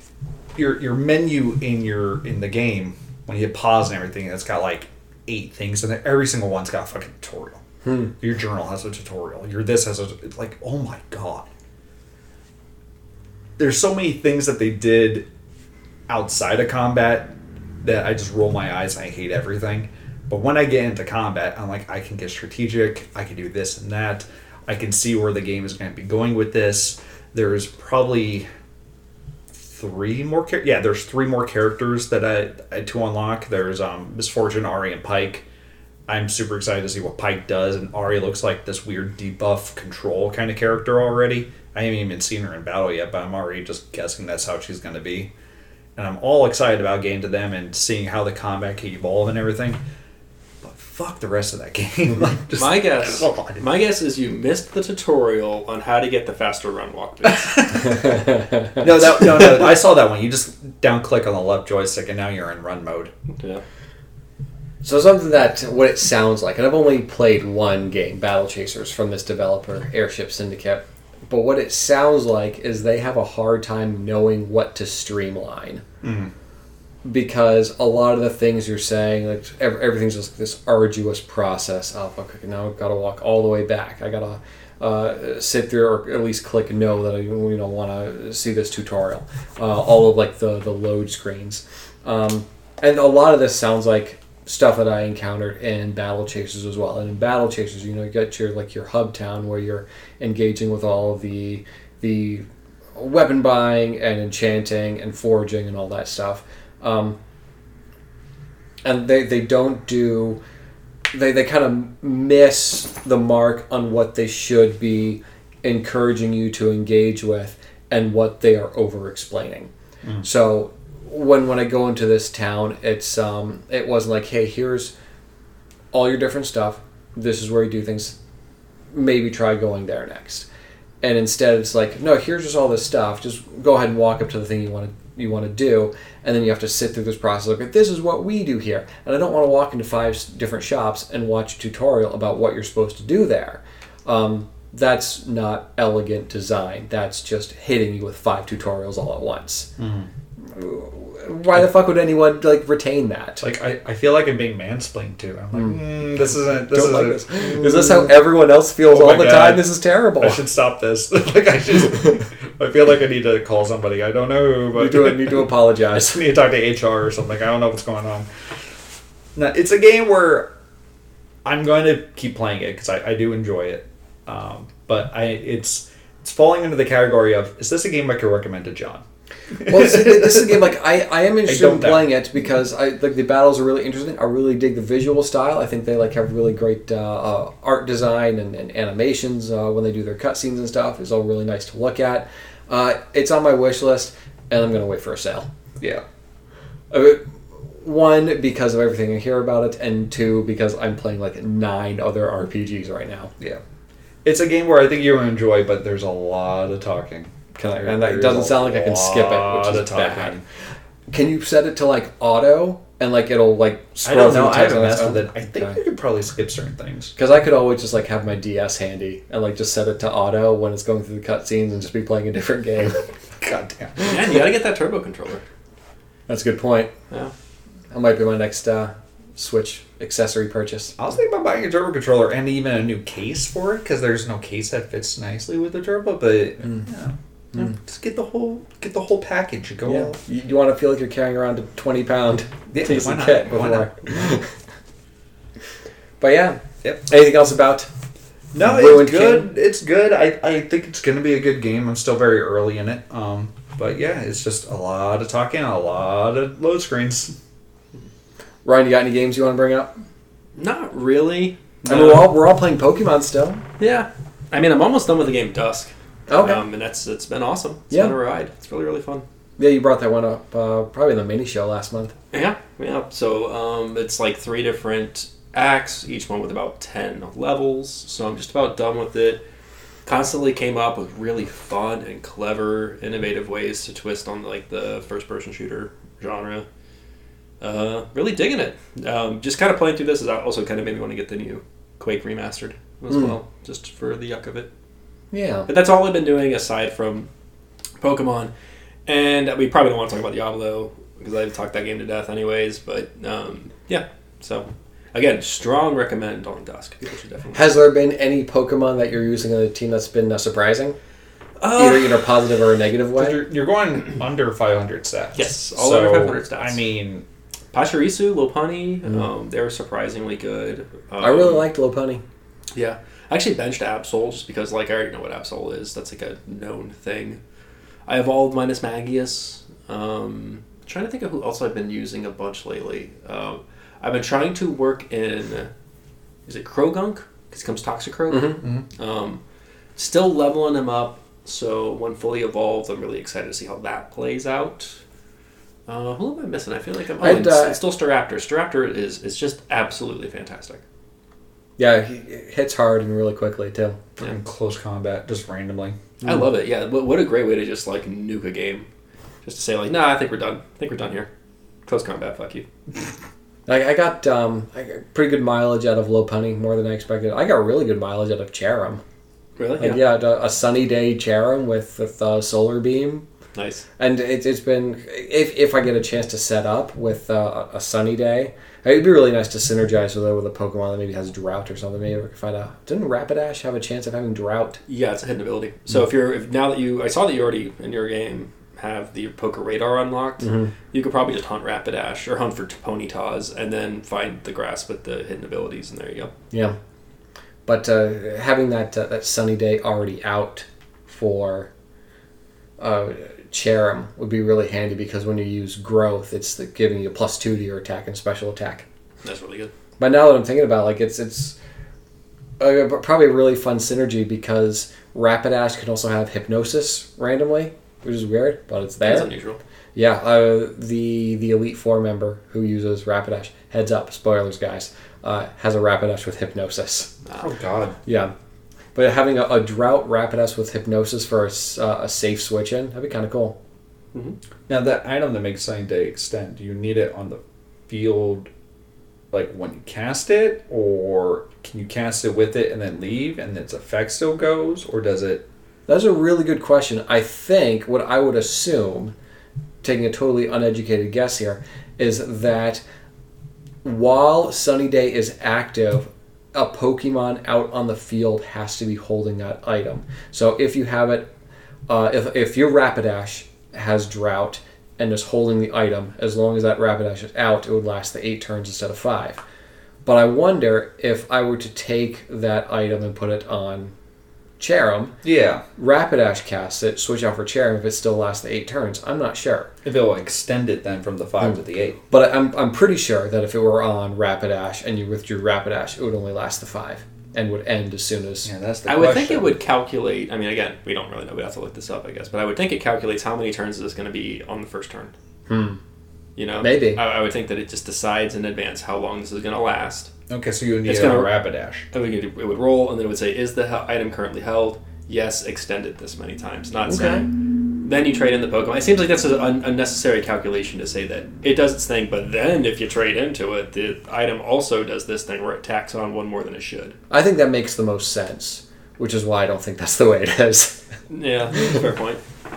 your menu in the game when you hit pause and everything, it's got like 8 things, and every single one's got a fucking tutorial. Your journal has a tutorial. Your this has a... It's like, oh my god. There's so many things that they did outside of combat that I just roll my eyes and I hate everything. But when I get into combat, I'm like, I can get strategic. I can do this and that. I can see where the game is going to be going with this. There's probably 3 more... there's 3 more characters that I to unlock. There's Miss Fortune, Ari, and Pike. I'm super excited to see what Pike does. And Ari looks like this weird debuff control kind of character already. I haven't even seen her in battle yet, but I'm already just guessing that's how she's going to be. And I'm all excited about getting to them and seeing how the combat can evolve and everything. But fuck the rest of that game. Just, my guess is you missed the tutorial on how to get the faster run walk boost. No. I saw that one. You just down click on the left joystick and now you're in run mode. Yeah. So something that what it sounds like, and I've only played one game, Battle Chasers, from this developer, Airship Syndicate. But what it sounds like is they have a hard time knowing what to streamline. Because a lot of the things you're saying, like everything's just this arduous process of, okay, now I've got to walk all the way back. I got to sit through or at least click no that I want to see this tutorial. All of like the load screens. And a lot of this sounds like stuff that I encountered in Battle Chasers as well. And in Battle Chasers, you get your hub town where you're engaging with all of the weapon buying and enchanting and foraging and all that stuff. And they don't do... They kind of miss the mark on what they should be encouraging you to engage with and what they are over-explaining. So... When I go into this town, it wasn't like, hey, here's all your different stuff. This is where you do things. Maybe try going there next. And instead, it's like, no, here's just all this stuff. Just go ahead and walk up to the thing you want to do, and then you have to sit through this process. Like, this is what we do here, and I don't want to walk into 5 different shops and watch a tutorial about what you're supposed to do there. That's not elegant design. That's just hitting you with 5 tutorials all at once. Why the fuck would anyone retain that? Like I feel like I'm being mansplained to. I'm like, this isn't. This Don't like this. Is this how everyone else feels all the time? This is terrible. I should stop this. I feel like I need to call somebody. I don't know who, but need to apologize. I need to talk to HR or something. I don't know what's going on. Now, it's a game where I'm going to keep playing it because I do enjoy it. But it's falling into the category of, is this a game I could recommend to John? Well, this is a game I am interested in playing it because the battles are really interesting. I really dig the visual style. I think they have really great art design and animations when they do their cutscenes and stuff. It's all really nice to look at. It's on my wish list, and I'm going to wait for a sale. Yeah. 1, because of everything I hear about it, and 2, because I'm playing 9 other RPGs right now. Yeah. It's a game where I think you'll enjoy, but there's a lot of talking. And that doesn't sound like I can skip it, which is bad. Can you set it to auto and it'll scroll? I don't know. I haven't messed with it. I think you could probably skip certain things. Because I could always just have my DS handy and just set it to auto when it's going through the cutscenes and just be playing a different game. God damn. Man, you gotta get that turbo controller. That's a good point. Yeah, that might be my next Switch accessory purchase. I was thinking about buying a turbo controller and even a new case for it because there's no case that fits nicely with the turbo, but. Just get the whole package. You want to feel like you're carrying around a 20-pound piece of kit before. But yeah. Yep. Anything else about? No, it's good. King? It's good. I think it's going to be a good game. I'm still very early in it. But yeah, it's just a lot of talking, a lot of load screens. Ryan, you got any games you want to bring up? Not really. I mean, we're all playing Pokemon still. Yeah. I mean, I'm almost done with the game Dusk. Okay. And it's been awesome. It's been a ride. It's really, really fun. Yeah, you brought that one up probably in the mini show last month. Yeah. So it's 3 different acts, each one with about 10 levels. So I'm just about done with it. Constantly came up with really fun and clever, innovative ways to twist on the first-person shooter genre. Really digging it. Just kind of playing through this is also kind of made me want to get the new Quake remastered as well, just for the yuck of it. Yeah. But that's all I've been doing aside from Pokemon. And we probably don't want to talk about Diablo because I've talked that game to death anyways. But yeah, so Again, strong recommend Dawn Dusk. People should definitely. Has there been any Pokemon that you're using on the team that's been surprising? Either in a positive or a negative way? You're going under 500 stats. Yes, all under 500 stats. I mean, Pachirisu, Lopunny, they were surprisingly good. I really liked Lopunny. Yeah. I actually benched Absol just because, I already know what Absol is. That's, a known thing. I evolved minus Magius. Trying to think of who else I've been using a bunch lately. I've been trying to work in... Is it Krogunk? Because it comes Toxicroak. Still leveling him up. So when fully evolved, I'm really excited to see how that plays out. Who am I missing? I feel like it's still Staraptor. Staraptor is just absolutely fantastic. Yeah, he hits hard and really quickly, too. in close combat, just randomly. I love it, yeah. What a great way to just, nuke a game. Just to say, nah, I think we're done. I think we're done here. Close combat, fuck you. I got pretty good mileage out of Lopunny, more than I expected. I got really good mileage out of Cherim. Really? Yeah, a sunny day Cherim with Solar Beam. Nice. And it's been, if I get a chance to set up with a sunny day, it'd be really nice to synergize with a Pokemon that maybe has Drought or something. Maybe I could find out. Didn't Rapidash have a chance of having Drought? Yeah, it's a hidden ability. So I saw that you already in your game have the Poker Radar unlocked. You could probably just hunt Rapidash or hunt for Ponytas and then find the grass with the hidden abilities, and there you go. Yeah. But having that sunny day already out for Cherim would be really handy, because when you use Growth, it's giving you +2 to your attack and special attack. That's really good. But now that I'm thinking about it, it's probably a really fun synergy, because Rapidash can also have Hypnosis randomly, which is weird, but it's there. That's unusual. Yeah, the Elite Four member who uses Rapidash, heads up, spoilers guys, has a Rapidash with Hypnosis. Oh god. Yeah. But having a Drought Rapidash with Hypnosis for a safe switch in, that'd be kind of cool. Mm-hmm. Now, that item that makes Sunny Day extend, do you need it on the field, when you cast it? Or can you cast it with it and then leave and its effect still goes? Or does it... That's a really good question. I think what I would assume, taking a totally uneducated guess here, is that while Sunny Day is active, a Pokemon out on the field has to be holding that item. So if you have it, if your Rapidash has Drought and is holding the item, as long as that Rapidash is out, it would last the 8 turns instead of 5. But I wonder if I were to take that item and put it on Cherim, Yeah. Rapidash casts it, switch out for Cherim, if it still lasts the 8 turns. I'm not sure. If it'll extend it then from the 5 to the 8. But I'm pretty sure that if it were on Rapidash and you withdrew Rapidash, it would only last the 5 and would end as soon as... Yeah, that's the I question. would think it would calculate... I mean, again, we don't really know. We'd have to look this up, I guess. But I would think it calculates how many turns is this going to be on the first turn. You know? Maybe. I would think that it just decides in advance how long this is going to last. Okay, so you would need It's it on gonna- Rapidash. It would roll, and then it would say, is the item currently held? Yes, extend it this many times. Not saying... Then you trade in the Pokemon. It seems like that's an unnecessary calculation to say that it does its thing, but then if you trade into it, the item also does this thing where it tacks on one more than it should. I think that makes the most sense, which is why I don't think that's the way it is. Yeah, fair point.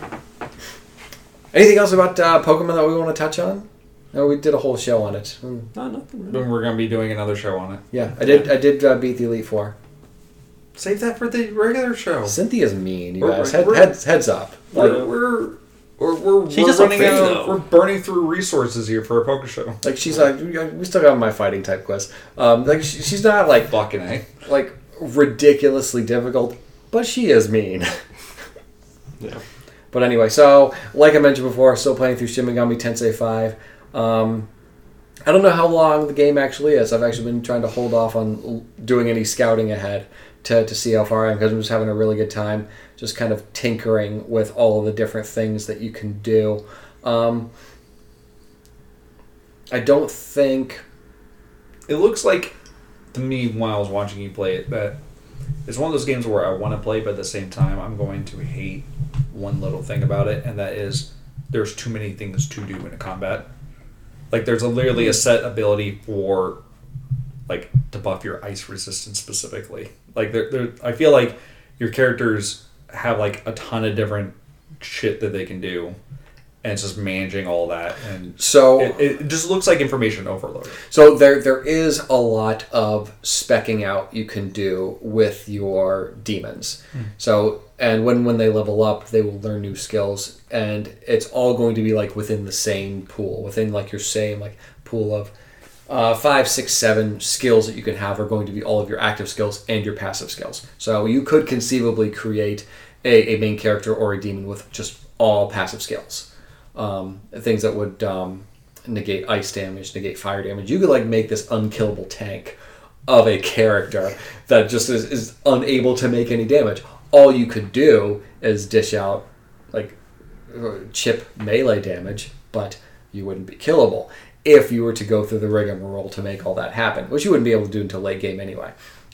Anything else about Pokemon that we want to touch on? No, we did a whole show on it. No, nothing really. Then we're going to be doing another show on it. Yeah, I did beat the Elite Four. Save that for the regular show. Cynthia's mean, you We're- guys. we're- Heads up. We're She's just a running thing, out. though. We're burning through resources here for a poker show. Like, she's like, we still got my fighting type quiz. She's not Fucking A. ridiculously difficult, but she is mean. Yeah. But anyway, so like I mentioned before, still playing through Shin Megami Tensei 5. I don't know how long the game actually is. I've actually been trying to hold off on doing any scouting ahead to see how far I am, because I'm just having a really good time just kind of tinkering with all of the different things that you can do. I don't think... It looks like, to me, while I was watching you play it, that it's one of those games where I want to play, but at the same time, I'm going to hate one little thing about it, and that is there's too many things to do in a combat. There's literally a set ability for, to buff your ice resistance specifically. I feel like your characters have, a ton of different shit that they can do, and it's just managing all that, and So it just looks like information overload. So there is a lot of speccing out you can do with your demons. So and when they level up, they will learn new skills, and it's all going to be like within the same pool, within like your same like pool of 5, 6, 7 skills that you can have are going to be all of your active skills and your passive skills. So you could conceivably create a main character or a demon with just all passive skills. Things that would negate ice damage, negate fire damage. You could like make this unkillable tank of a character that just is unable to make any damage. All you could do is dish out like chip melee damage, but you wouldn't be killable if you were to go through the rigmarole to make all that happen, which you wouldn't be able to do until late game anyway.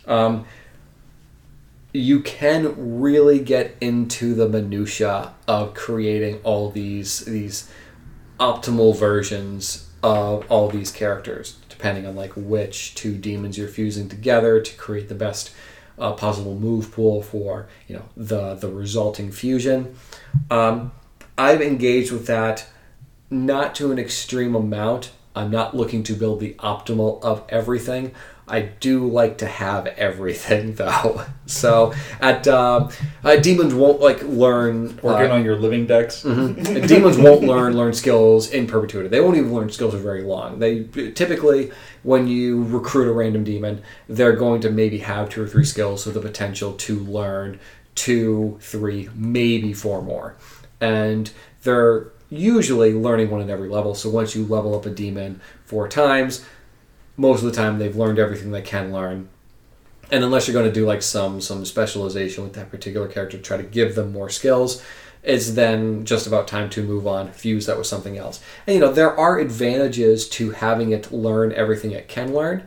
You can really get into the minutia of creating all these optimal versions of all these characters, depending on like which two demons you're fusing together to create the best possible move pool for the resulting fusion. I've engaged with that not to an extreme amount. I'm not looking to build the optimal of everything. I do like to have everything, though. So at demons won't like learn Working on your living decks. Mm-hmm. Demons won't learn skills in perpetuity. They won't even learn skills for very long. They typically, when you recruit a random demon, they're going to maybe have 2 or 3 skills with the potential to learn 2, 3, maybe 4 more, and they're usually learning one at every level. So once you level up a demon 4 times, most of the time they've learned everything they can learn. And unless you're going to do like some specialization with that particular character to try to give them more skills, it's then just about time to move on, fuse that with something else. And there are advantages to having it learn everything it can learn,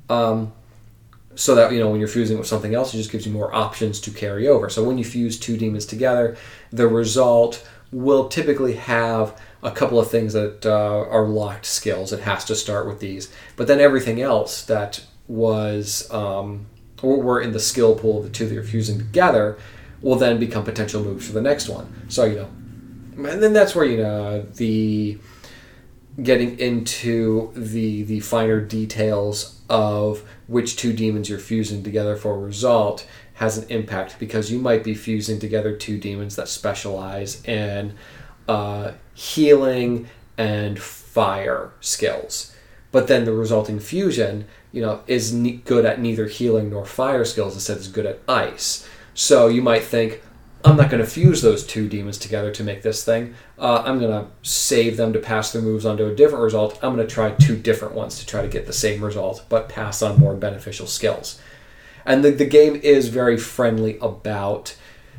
so that when you're fusing with something else, it just gives you more options to carry over. So when you fuse 2 demons together, the result will typically have a couple of things that are locked skills. It has to start with these. But then everything else that was were in the skill pool of the 2 that you're fusing together will then become potential moves for the next one. So, and then that's where, the getting into the finer details of which 2 demons you're fusing together for a result has an impact, because you might be fusing together 2 demons that specialize in healing and fire skills, but then the resulting fusion is good at neither healing nor fire skills, instead is good at ice. So you might think, I'm not going to fuse those 2 demons together to make this thing. I'm going to save them to pass their moves onto a different result. I'm going to try 2 different ones to try to get the same result, but pass on more beneficial skills. And the game is very friendly about,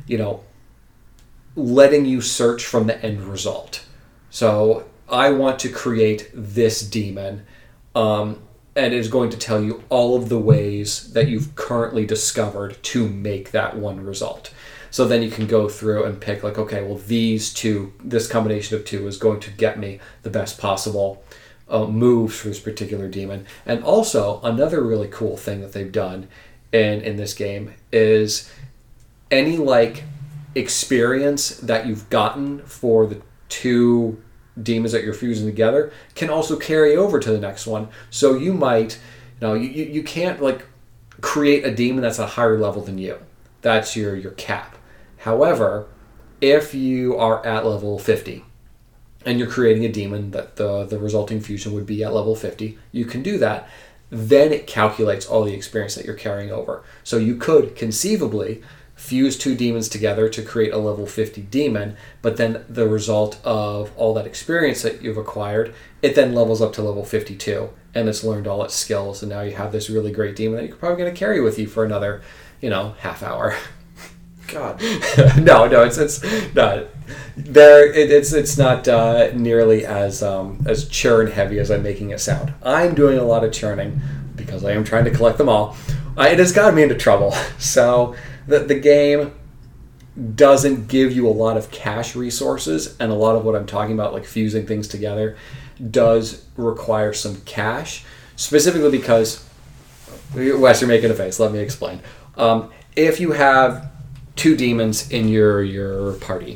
letting you search from the end result. So I want to create this demon, and it is going to tell you all of the ways that you've currently discovered to make that one result. So then you can go through and pick like, okay, well, this combination of 2 is going to get me the best possible moves for this particular demon. And also another really cool thing that they've done in this game is any like experience that you've gotten for the 2 demons that you're fusing together can also carry over to the next one. So you might, you can't like create a demon that's a higher level than you. That's your cap. However, if you are at level 50 and you're creating a demon that the resulting fusion would be at level 50, you can do that. Then it calculates all the experience that you're carrying over. So you could conceivably fuse 2 demons together to create a level 50 demon, but then the result of all that experience that you've acquired, it then levels up to level 52, and it's learned all its skills, and now you have this really great demon that you're probably going to carry with you for another, half hour. God. No, it's not. It's not nearly as churn heavy as I'm making it sound. I'm doing a lot of churning because I am trying to collect them all. It has gotten me into trouble. So the game doesn't give you a lot of cash resources, and a lot of what I'm talking about, like fusing things together, does require some cash. Specifically because, Wes, you're making a face. Let me explain. If you have 2 demons in your party,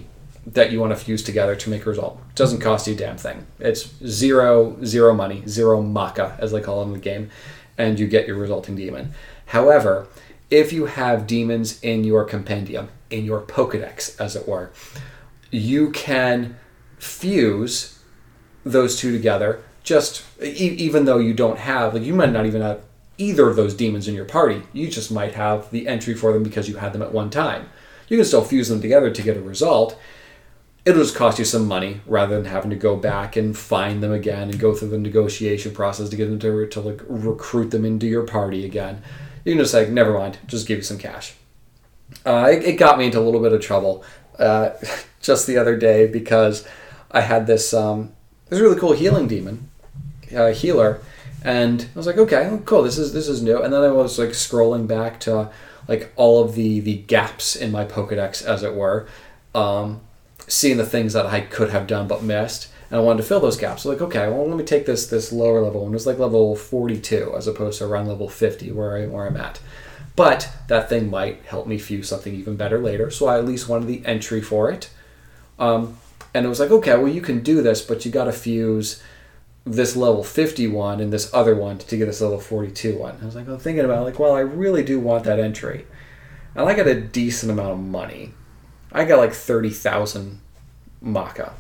that you want to fuse together to make a result. It doesn't cost you a damn thing. It's zero money, zero maka, as they call it in the game, and you get your resulting demon. However, if you have demons in your compendium, in your Pokedex, as it were, you can fuse those two together. Just even though you don't have, like, you might not even have either of those demons in your party. You just might have the entry for them because you had them at one time. You can still fuse them together to get a result. It'll just cost you some money rather than having to go back and find them again and go through the negotiation process to get them to like recruit them into your party again. You can just say, never mind, just give you some cash. It got me into a little bit of trouble just the other day because I had this really cool healing demon, healer, and I was like, okay, well, cool, this is new. And then I was like scrolling back to like all of the gaps in my Pokedex, as it were, seeing the things that I could have done but missed, and I wanted to fill those gaps. So like, okay, well, let me take this lower level one. It's like level 42 as opposed to around level 50 where I'm at. But that thing might help me fuse something even better later, so I at least wanted the entry for it. And it was like, okay, well, you can do this, but you got to fuse this level 51 and this other one to get this level 42 one. I was like, I'm thinking about it, like, well, I really do want that entry. And I got a decent amount of money. I got like 30,000 maka.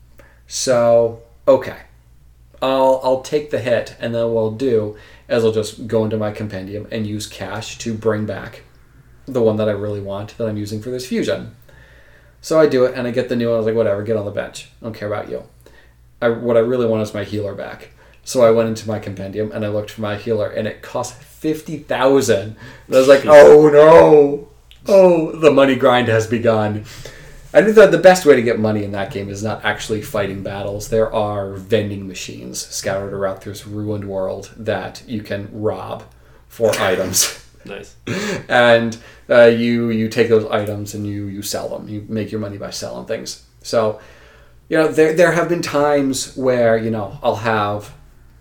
So, okay. I'll take the hit, and then what I'll do is I'll just go into my compendium and use cash to bring back the one that I really want that I'm using for this fusion. So I do it, and I get the new one. I was like, whatever, get on the bench. I don't care about you. What I really want is my healer back. So I went into my compendium, and I looked for my healer, and it cost 50,000. And I was like, oh no. Oh, the money grind has begun. I think that the best way to get money in that game is not actually fighting battles. There are vending machines scattered around this ruined world that you can rob for items. Nice. And you take those items and you sell them. You make your money by selling things. So, there have been times where, I'll have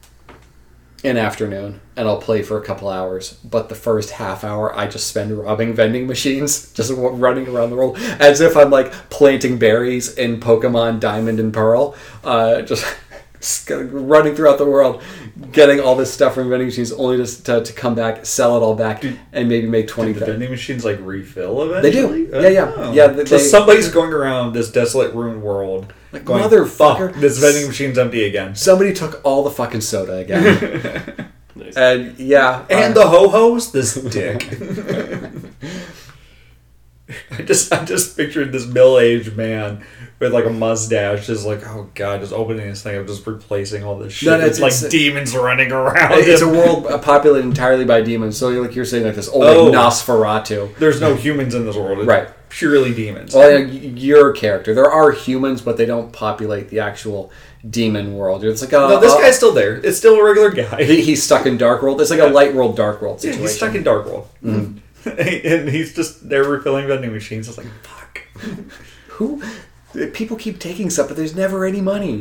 an afternoon and I'll play for a couple hours, but the first half hour I just spend robbing vending machines, just running around the world as if I'm like planting berries in Pokemon Diamond and Pearl, just running throughout the world, getting all this stuff from vending machines, only just to come back, sell it all back, and maybe make 20. Do the vending machines like refill eventually? They do. Yeah. So somebody's going around this desolate, ruined world, like, going, motherfucker, fuck, this vending machine's empty again. Somebody took all the fucking soda again. Nice. And and the ho-hos, this dick. I just pictured this middle-aged man with like a mustache, just like, oh god, just opening this thing up, just replacing all this shit. No, it's like demons running around. It's a world populated entirely by demons. So you're saying like this old like Nosferatu. There's no humans in this world. It's right. Purely demons. Well, your character. There are humans, but they don't populate the actual demon world. It's like no, this guy's still there. It's still a regular guy. He's stuck in Dark World. It's like a light world, dark world situation. Yeah, he's stuck in Dark World. Mm-hmm. And he's just there refilling vending machines. It's like, fuck. Who? People keep taking stuff, but there's never any money.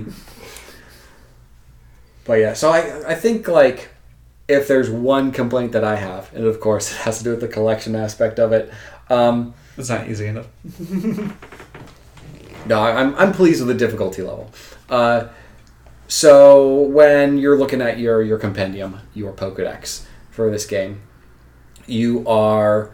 But yeah, so I think like if there's one complaint that I have, and of course it has to do with the collection aspect of it. It's not easy enough. No, I'm pleased with the difficulty level. So when you're looking at your compendium, your Pokedex for this game, you are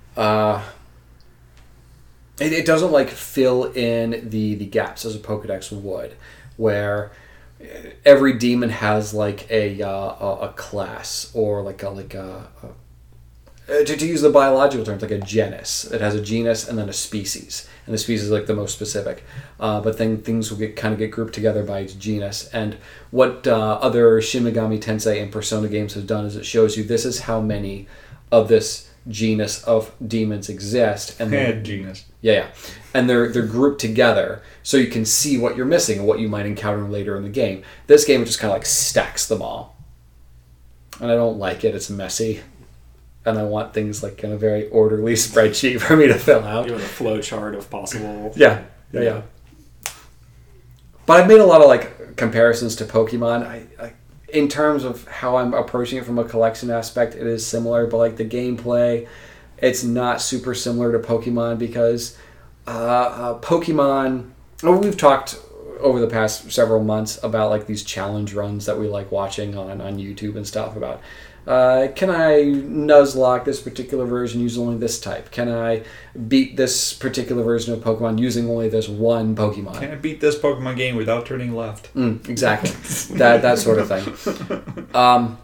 it doesn't like fill in the gaps as a Pokedex would, where every demon has like a class or like a to use the biological terms, like a genus. It has a genus and then a species, and the species is like the most specific. But then things will get grouped together by its genus. And what other Shin Megami Tensei and Persona games have done is it shows you this is how many of this genus of demons exist, and genus. Yeah, and they're grouped together so you can see what you're missing and what you might encounter later in the game. This game just kind of like stacks them all, and I don't like it. It's messy. And I want things like in a very orderly spreadsheet for me to fill out. You want a flow chart of possible... Yeah. But I've made a lot of like comparisons to Pokemon. I in terms of how I'm approaching it from a collection aspect, it is similar. But like the gameplay, it's not super similar to Pokemon because Pokemon we've talked over the past several months about like these challenge runs that we like watching on YouTube and stuff about can I Nuzlocke this particular version using only this type? Can I beat this particular version of Pokemon using only this one Pokemon? Can I beat this Pokemon game without turning left? Exactly. that sort of thing.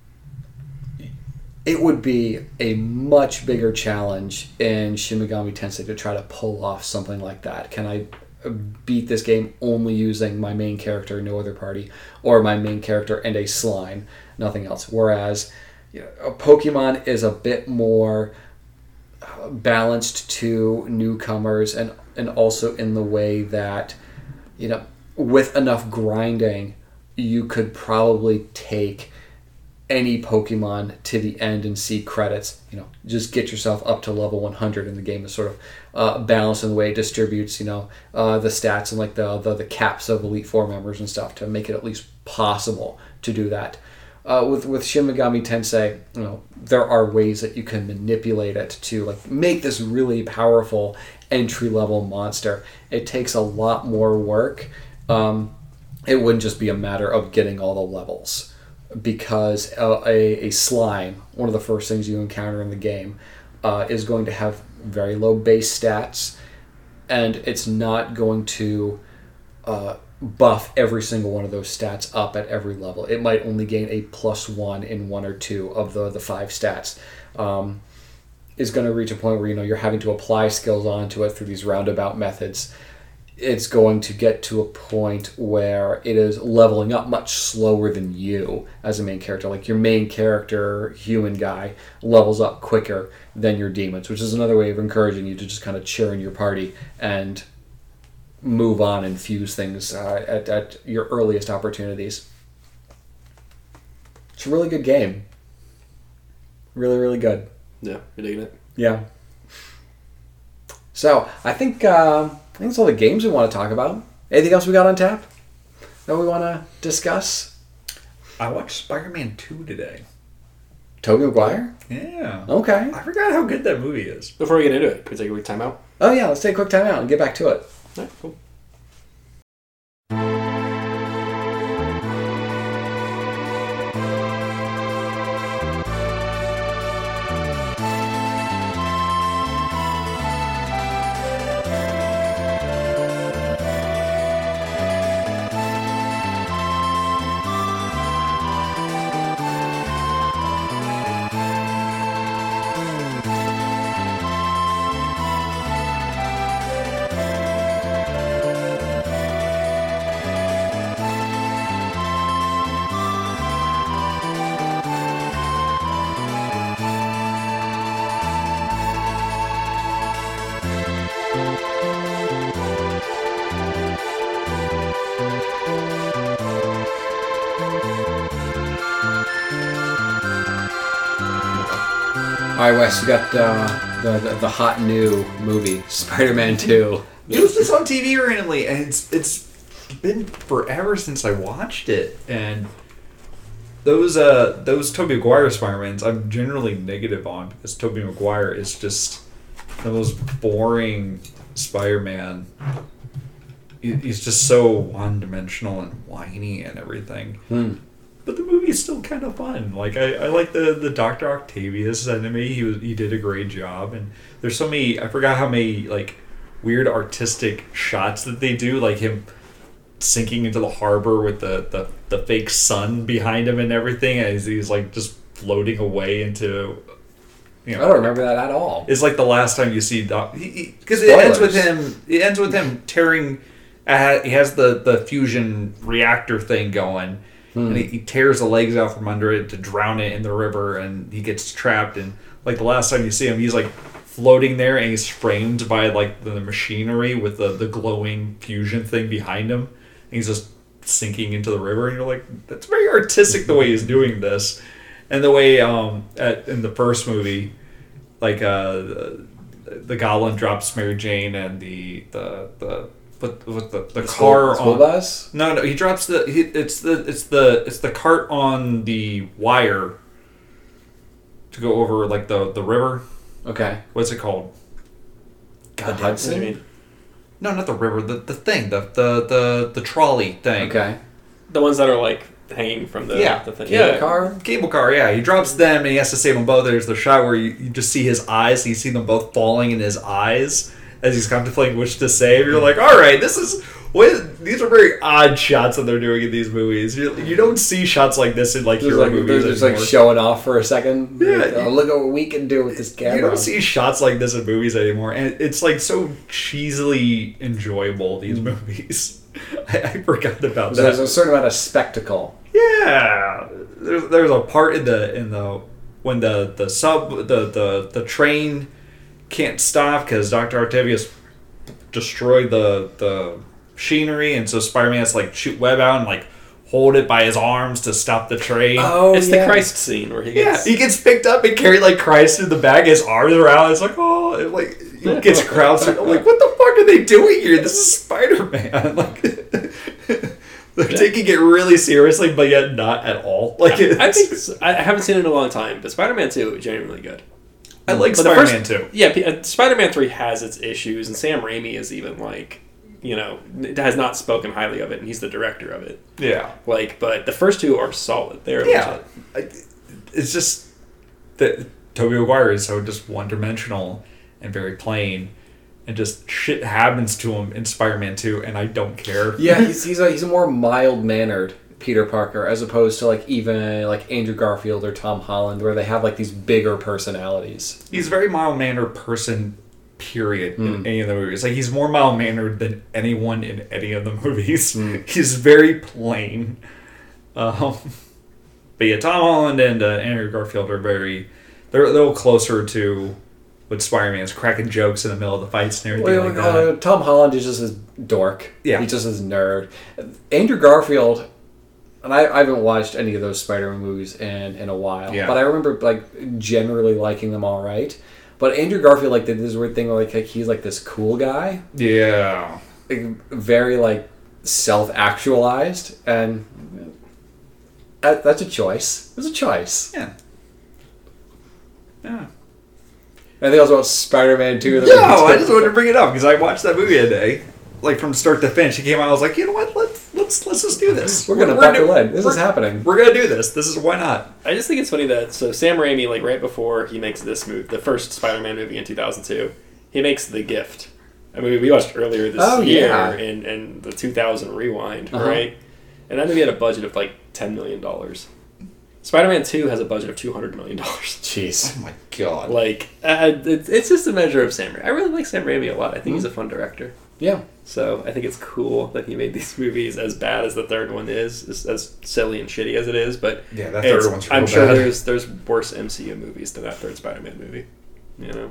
It would be a much bigger challenge in Shin Megami Tensei to try to pull off something like that. Can I beat this game only using my main character, no other party, or my main character and a slime, nothing else? Whereas a Pokemon is a bit more balanced to newcomers, and also in the way that with enough grinding you could probably take any Pokemon to the end and see credits. Just get yourself up to level 100, and the game is sort of balanced in the way it distributes the stats and like the caps of Elite Four members and stuff to make it at least possible to do that. With Shin Megami Tensei, there are ways that you can manipulate it to like make this really powerful entry level monster. It takes a lot more work. It wouldn't just be a matter of getting all the levels, because a slime, one of the first things you encounter in the game, is going to have very low base stats, and it's not going to buff every single one of those stats up at every level. It might only gain a +1 in 1 or 2 of the 5 stats. Is going to reach a point where you're having to apply skills onto it through these roundabout methods. It's going to get to a point where it is leveling up much slower than you as a main character. Like your main character, human guy, levels up quicker than your demons, which is another way of encouraging you to just kind of cheer in your party and move on and fuse things at your earliest opportunities. It's a really good game. Really, really good. Yeah, you're digging it. Yeah. So, I think that's all the games we want to talk about. Anything else we got on tap that we want to discuss? I watched Spider-Man 2 today. Tobey Maguire? Yeah. Okay. I forgot how good that movie is. Before we get into it, can we take a quick time out? Oh yeah, let's take a quick time out and get back to it. All right, cool. All right, Wes, you got the hot new movie, Spider-Man 2. It was just on TV randomly, and it's been forever since I watched it. And those Tobey Maguire Spider-Mans I'm generally negative on, because Tobey Maguire is just the most boring Spider-Man. He's just so one-dimensional and whiny and everything. But the movie is still kind of fun. Like I like the Dr. Octavius enemy. He did a great job, and there's so many. I forgot how many like weird artistic shots that they do, like him sinking into the harbor with the fake sun behind him and everything, and he's like just floating away into. I don't remember that at all. It's like the last time you see Doc, because it ends with him. It ends with him tearing. He has the fusion reactor thing going. And he tears the legs out from under it to drown it in the river, and he gets trapped. And like the last time you see him, he's like floating there, and he's framed by like the machinery with the glowing fusion thing behind him. And he's just sinking into the river, and you're like, that's very artistic the way he's doing this, and the way in the first movie, like the Goblin drops Mary Jane and the car school on bus? No, he drops it's the cart on the wire to go over like the river. Okay. What's it called? The Hudson? No, not the river. The thing. The trolley thing. Okay. The ones that are like hanging from the Yeah. the thing. Cable car. Cable car, yeah. He drops them and he has to save them both. There's the shot where you just see his eyes. And you see them both falling in his eyes as he's contemplating which to save. You're like, all right, these are very odd shots that they're doing in these movies. You don't see shots like this in like hero movies They're just like anymore. showing off for a second. Yeah. Like, oh, look at what we can do with this camera. You don't see shots like this in movies anymore, and it's like so cheesily enjoyable. These movies, I forgot about There's that. a certain amount of spectacle. Yeah, there's a part in the when the train can't stop because Dr. Octavius destroyed the machinery, and so Spider-Man has to like shoot web out and like hold it by his arms to stop the train. Oh, It's the Christ scene where he Yeah, gets. he gets picked up and carried like Christ through the bag, his arms around. It's like, oh, and, like he gets crowds. I'm like, what the fuck are they doing here? This is Spider-Man. Like, they're taking it really seriously, but yet not at all. Like, I think I haven't seen it in a long time, but Spider-Man 2 is genuinely good. I like But the Spider-Man first- too. Yeah, Spider-Man 3 has its issues, and Sam Raimi is even like, has not spoken highly of it, and he's the director of it. Yeah, Like, but the first two are solid. They're yeah. legit. It's just that Tobey Maguire is so just one-dimensional and very plain, and just shit happens to him in Spider-Man 2, and I don't care. Yeah, he's a more mild mannered Peter Parker as opposed to like even like Andrew Garfield or Tom Holland, where they have like these bigger personalities. He's a very mild-mannered person, period, in any of the movies. Like, he's more mild-mannered than anyone in any of the movies. He's very plain. But yeah, Tom Holland and Andrew Garfield are they're a little closer to what Spider-Man's cracking jokes in the middle of the fights and everything like that. Tom Holland is just this dork. Yeah. He's just this nerd. Andrew Garfield, and I haven't watched any of those Spider-Man movies in a while, Yeah. but I remember like generally liking them all right. But Andrew Garfield like did this weird thing where like he's like this cool guy, Yeah. like, very like self-actualized, and that's a choice. It's a choice. Yeah. Yeah. I think I was about Spider-Man 2. No, I just wanted to bring it up because I watched that movie today, like from start to finish. It came out, I was like, you know what? Let's just do this. We're gonna buckle in. This is happening. We're gonna do this. This is why not? I just think it's funny that Sam Raimi, like right before he makes this movie, the first Spider-Man movie in 2002, he makes The Gift. A movie we watched earlier this year yeah. in the 2000 Rewind, Uh-huh. right? And that movie had a budget of like $10 million. Spider-Man 2 has a budget of $200 million. Jeez. Oh my god. Like, it's just a measure of Sam Raimi. I really like Sam Raimi a lot. I think he's a fun director. Yeah. So I think it's cool that he made these movies, as bad as the third one is, as silly and shitty as it is. But Yeah, that third one's real I'm sure bad. there's worse MCU movies than that third Spider-Man movie. You know,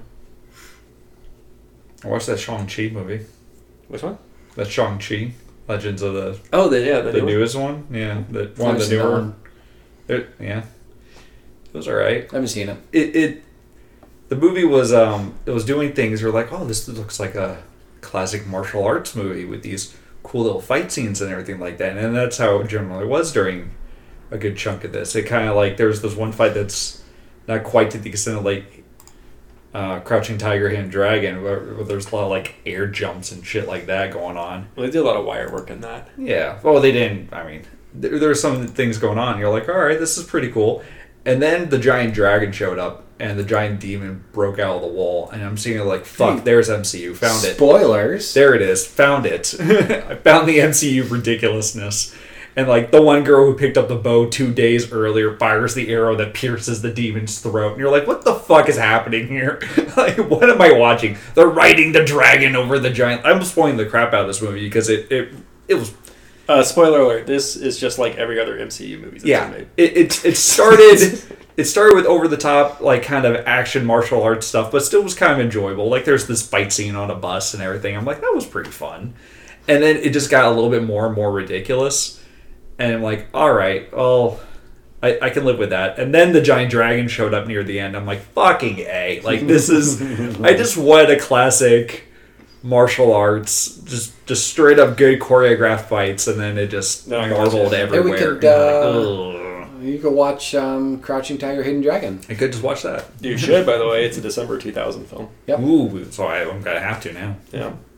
I watched that Shang-Chi movie. which one? That Shang-Chi, Legends of the Oh, the the new one. newest one. Yeah, one of the seen that newer. one. Yeah, it was alright. I haven't seen it. It the movie was it was doing things. You're like, oh, this looks like a classic martial arts movie with these cool little fight scenes and everything like that. And that's how it generally was during a good chunk of this. It kind of like there's this one fight that's not quite to the extent of like Crouching Tiger, Hidden Dragon, where there's a lot of like air jumps and shit like that going on. Well, they did a lot of wire work in that. Yeah. Well, they didn't. I mean, there were some things going on. You're like, all right, this is pretty cool. And then the giant dragon showed up, and the giant demon broke out of the wall. And I'm seeing it like, fuck, there's MCU. Found it. Spoilers. There it is. Found it. I found the MCU ridiculousness. And like the one girl who picked up the bow 2 days earlier fires the arrow that pierces the demon's throat. And you're like, what the fuck is happening here? Like, what am I watching? They're riding the dragon over the giant. I'm spoiling the crap out of this movie because it was. Spoiler alert: this is just like every other MCU movie that's been made. It started. It started with over the top, like kind of action martial arts stuff, but still was kind of enjoyable. Like there's this fight scene on a bus and everything. I'm like, that was pretty fun. And then it just got a little bit more and more ridiculous. And I'm like, all right, well, I can live with that. And then the giant dragon showed up near the end. I'm like, fucking A. Like this is, I just wanted a classic martial arts, just straight up good choreographed fights, and then it just No, I marveled gotcha. everywhere. Hey, we could, You're like, ugh. You could watch Crouching Tiger, Hidden Dragon. I could just watch that. You should, by the way. It's a December 2000 film. Yep. Ooh, so I'm gonna have to now. Yeah.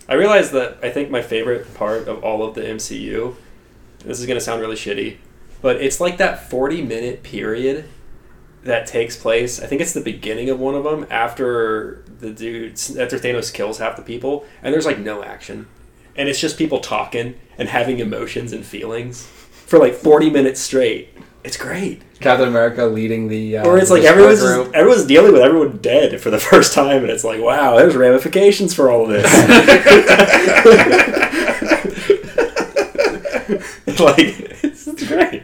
I realized that I think my favorite part of all of the MCU, this is going to sound really shitty, but it's like that 40-minute period that takes place. I think it's the beginning of one of them after Thanos kills half the people, and there's like no action. And it's just people talking and having emotions and feelings for like 40 minutes straight. It's great. Captain America leading the or it's like everyone's dealing with everyone dead for the first time, and it's like, wow, there's ramifications for all of this. Like, it's great.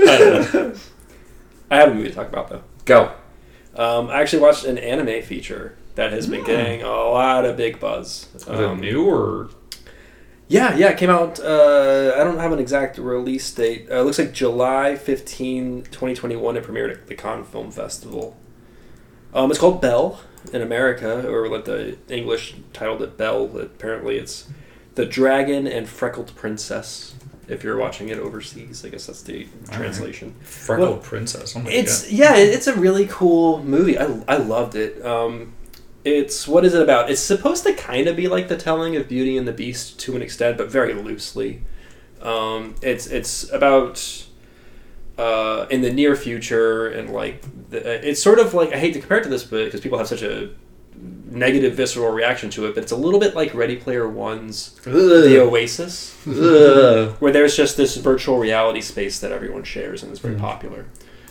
I have a movie to talk about though. Go. I actually watched an anime feature that has been getting a lot of big buzz. Is it new or? Yeah, it came out, I don't have an exact release date. It looks like July 15, 2021. It premiered at the Cannes Film Festival. It's called Belle in America, or like the English titled it Belle. Apparently it's The Dragon and Freckled Princess. If you're watching it overseas, I guess that's the translation. Right. Freckled Princess. Oh my God. It's a really cool movie. I loved it. What is it about? It's supposed to kind of be like the telling of Beauty and the Beast to an extent, but very loosely. It's about in the near future, and like it's sort of like, I hate to compare it to this, but because people have such a negative visceral reaction to it, but it's a little bit like Ready Player One's The Oasis, where there's just this virtual reality space that everyone shares and is very popular.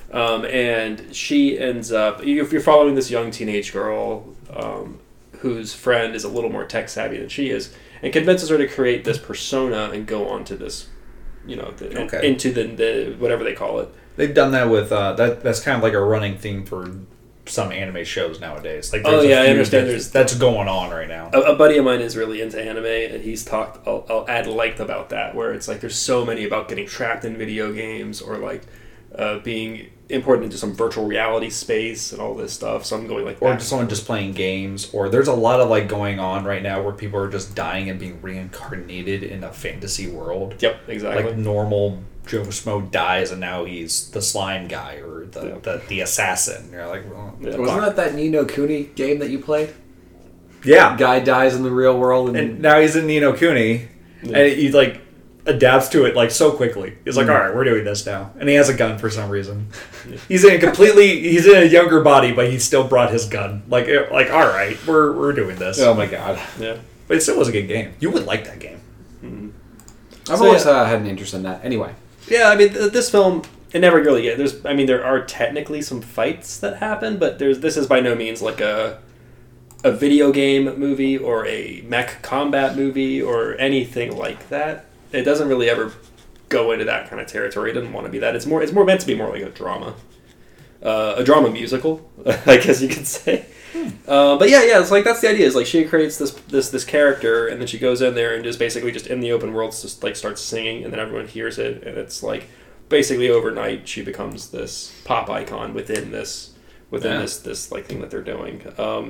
And she ends up, if you're following this young teenage girl whose friend is a little more tech savvy than she is, and convinces her to create this persona and go on to this, into the whatever they call it. They've done that with that's kind of like a running theme for some anime shows nowadays. Like, I understand. That's going on right now. A buddy of mine is really into anime, and he's talked at length about that, where it's like there's so many about getting trapped in video games, or like being imported into some virtual reality space and all this stuff. So I'm going like, or someone just playing games, or there's a lot of like going on right now where people are just dying and being reincarnated in a fantasy world. Yep, exactly. Like normal Joe Schmo dies and now he's the slime guy or the assassin. You're like, well, wasn't that Ni no Kuni game that you played? Yeah, guy dies in the real world and now he's in Ni no Kuni, and he like adapts to it like so quickly. He's like, all right, we're doing this now, and he has a gun for some reason. He's in a younger body, but he still brought his gun. Like all right, we're doing this. Oh my God. Yeah, but it still was a good game. You would like that game. Mm-hmm. I've always had an interest in that. Anyway. Yeah, I mean, this film, it never really gets... there are technically some fights that happen, but this is by no means like a video game movie or a mech combat movie or anything like that. It doesn't really ever go into that kind of territory. It doesn't want to be that. It's more meant to be more like a drama musical, I guess you could say. But yeah, it's like that's the idea. Is like she creates this character, and then she goes in there and just basically just in the open world just like starts singing, and then everyone hears it, and it's like basically overnight she becomes this pop icon within this like thing that they're doing.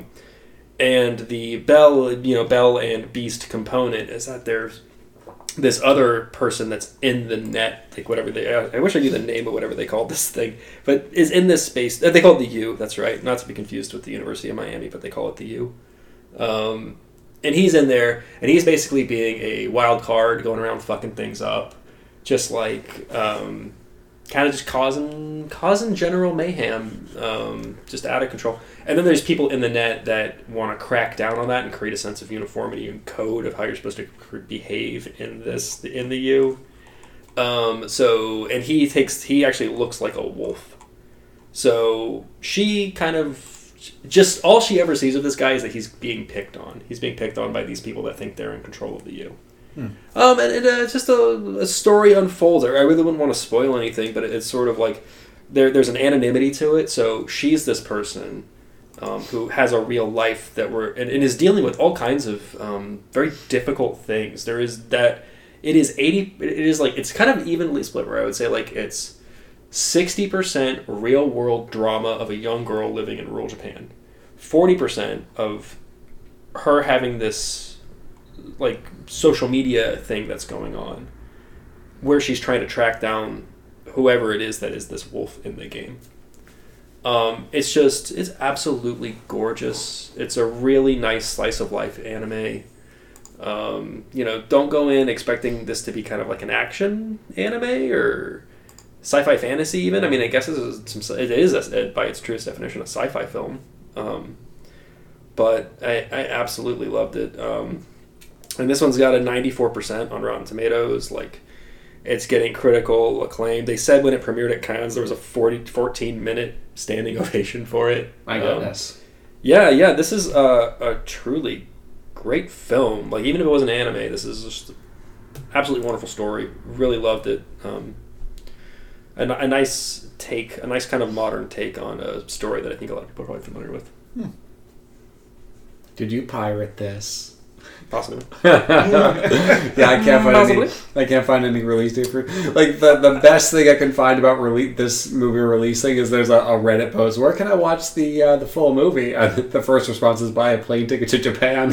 And the Belle and Beast component is that there's this other person that's in the net, like whatever I wish I knew the name of whatever they called this thing, but is in this space. They call it the U, that's right. Not to be confused with the University of Miami, but they call it the U. And he's in there, and he's basically being a wild card, going around fucking things up, just like, kind of just causing general mayhem, just out of control. And then there's people in the net that want to crack down on that and create a sense of uniformity and code of how you're supposed to behave in the U. And he actually looks like a wolf. So she kind of just all she ever sees of this guy is that he's being picked on. He's being picked on by these people that think they're in control of the U. And it's just a story unfolds. I really wouldn't want to spoil anything, but it's sort of like there's an anonymity to it. So she's this person who has a real life and is dealing with all kinds of very difficult things. There is that it's kind of evenly split, where I would say like it's 60% real world drama of a young girl living in rural Japan, 40% of her having this like social media thing that's going on where she's trying to track down whoever it is that is this wolf in the game. It's absolutely gorgeous. It's a really nice slice of life anime. Don't go in expecting this to be kind of like an action anime or sci-fi fantasy even. I mean, I guess it is by its truest definition a sci-fi film. But I absolutely loved it. And this one's got a 94% on Rotten Tomatoes. Like, it's getting critical acclaim. They said when it premiered at Cannes there was a 14-minute standing ovation for it. My goodness. Yeah. This is a truly great film. Like, even if it wasn't anime, this is just an absolutely wonderful story. Really loved it. A nice kind of modern take on a story that I think a lot of people are probably familiar with. Did you pirate this? Possibly. Yeah, I can't find any release date for like the best thing I can find about this movie releasing is there's a Reddit post. Where can I watch the full movie? The first response is buy a plane ticket to Japan.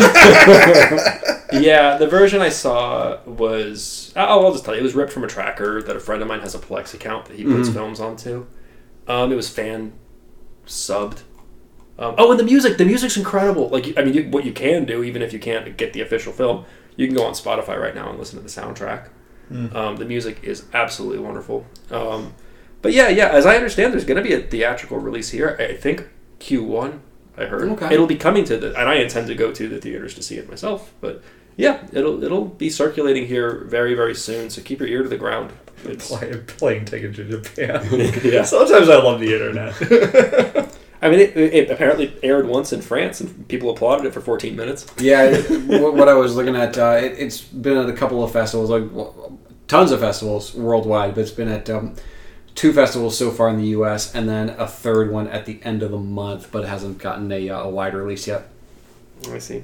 Yeah, the version I saw was I'll just tell you, it was ripped from a tracker that a friend of mine has a Plex account that he puts films onto. It was fan subbed. And the music's incredible. Like, I mean, what you can do, even if you can't get the official film, you can go on Spotify right now and listen to the soundtrack. The music is absolutely wonderful. But yeah, as I understand, there's going to be a theatrical release here. I think Q1, I heard. Okay. It'll be coming and I intend to go to the theaters to see it myself. But yeah, it'll be circulating here very, very soon. So keep your ear to the ground. Plane ticket to Japan. Yeah. Sometimes I love the internet. I mean, it apparently aired once in France, and people applauded it for 14 minutes. Yeah, what I was looking at, it's been at a couple of festivals, tons of festivals worldwide, but it's been at 2 festivals so far in the U.S., and then a third one at the end of the month, but it hasn't gotten a wide release yet. I see.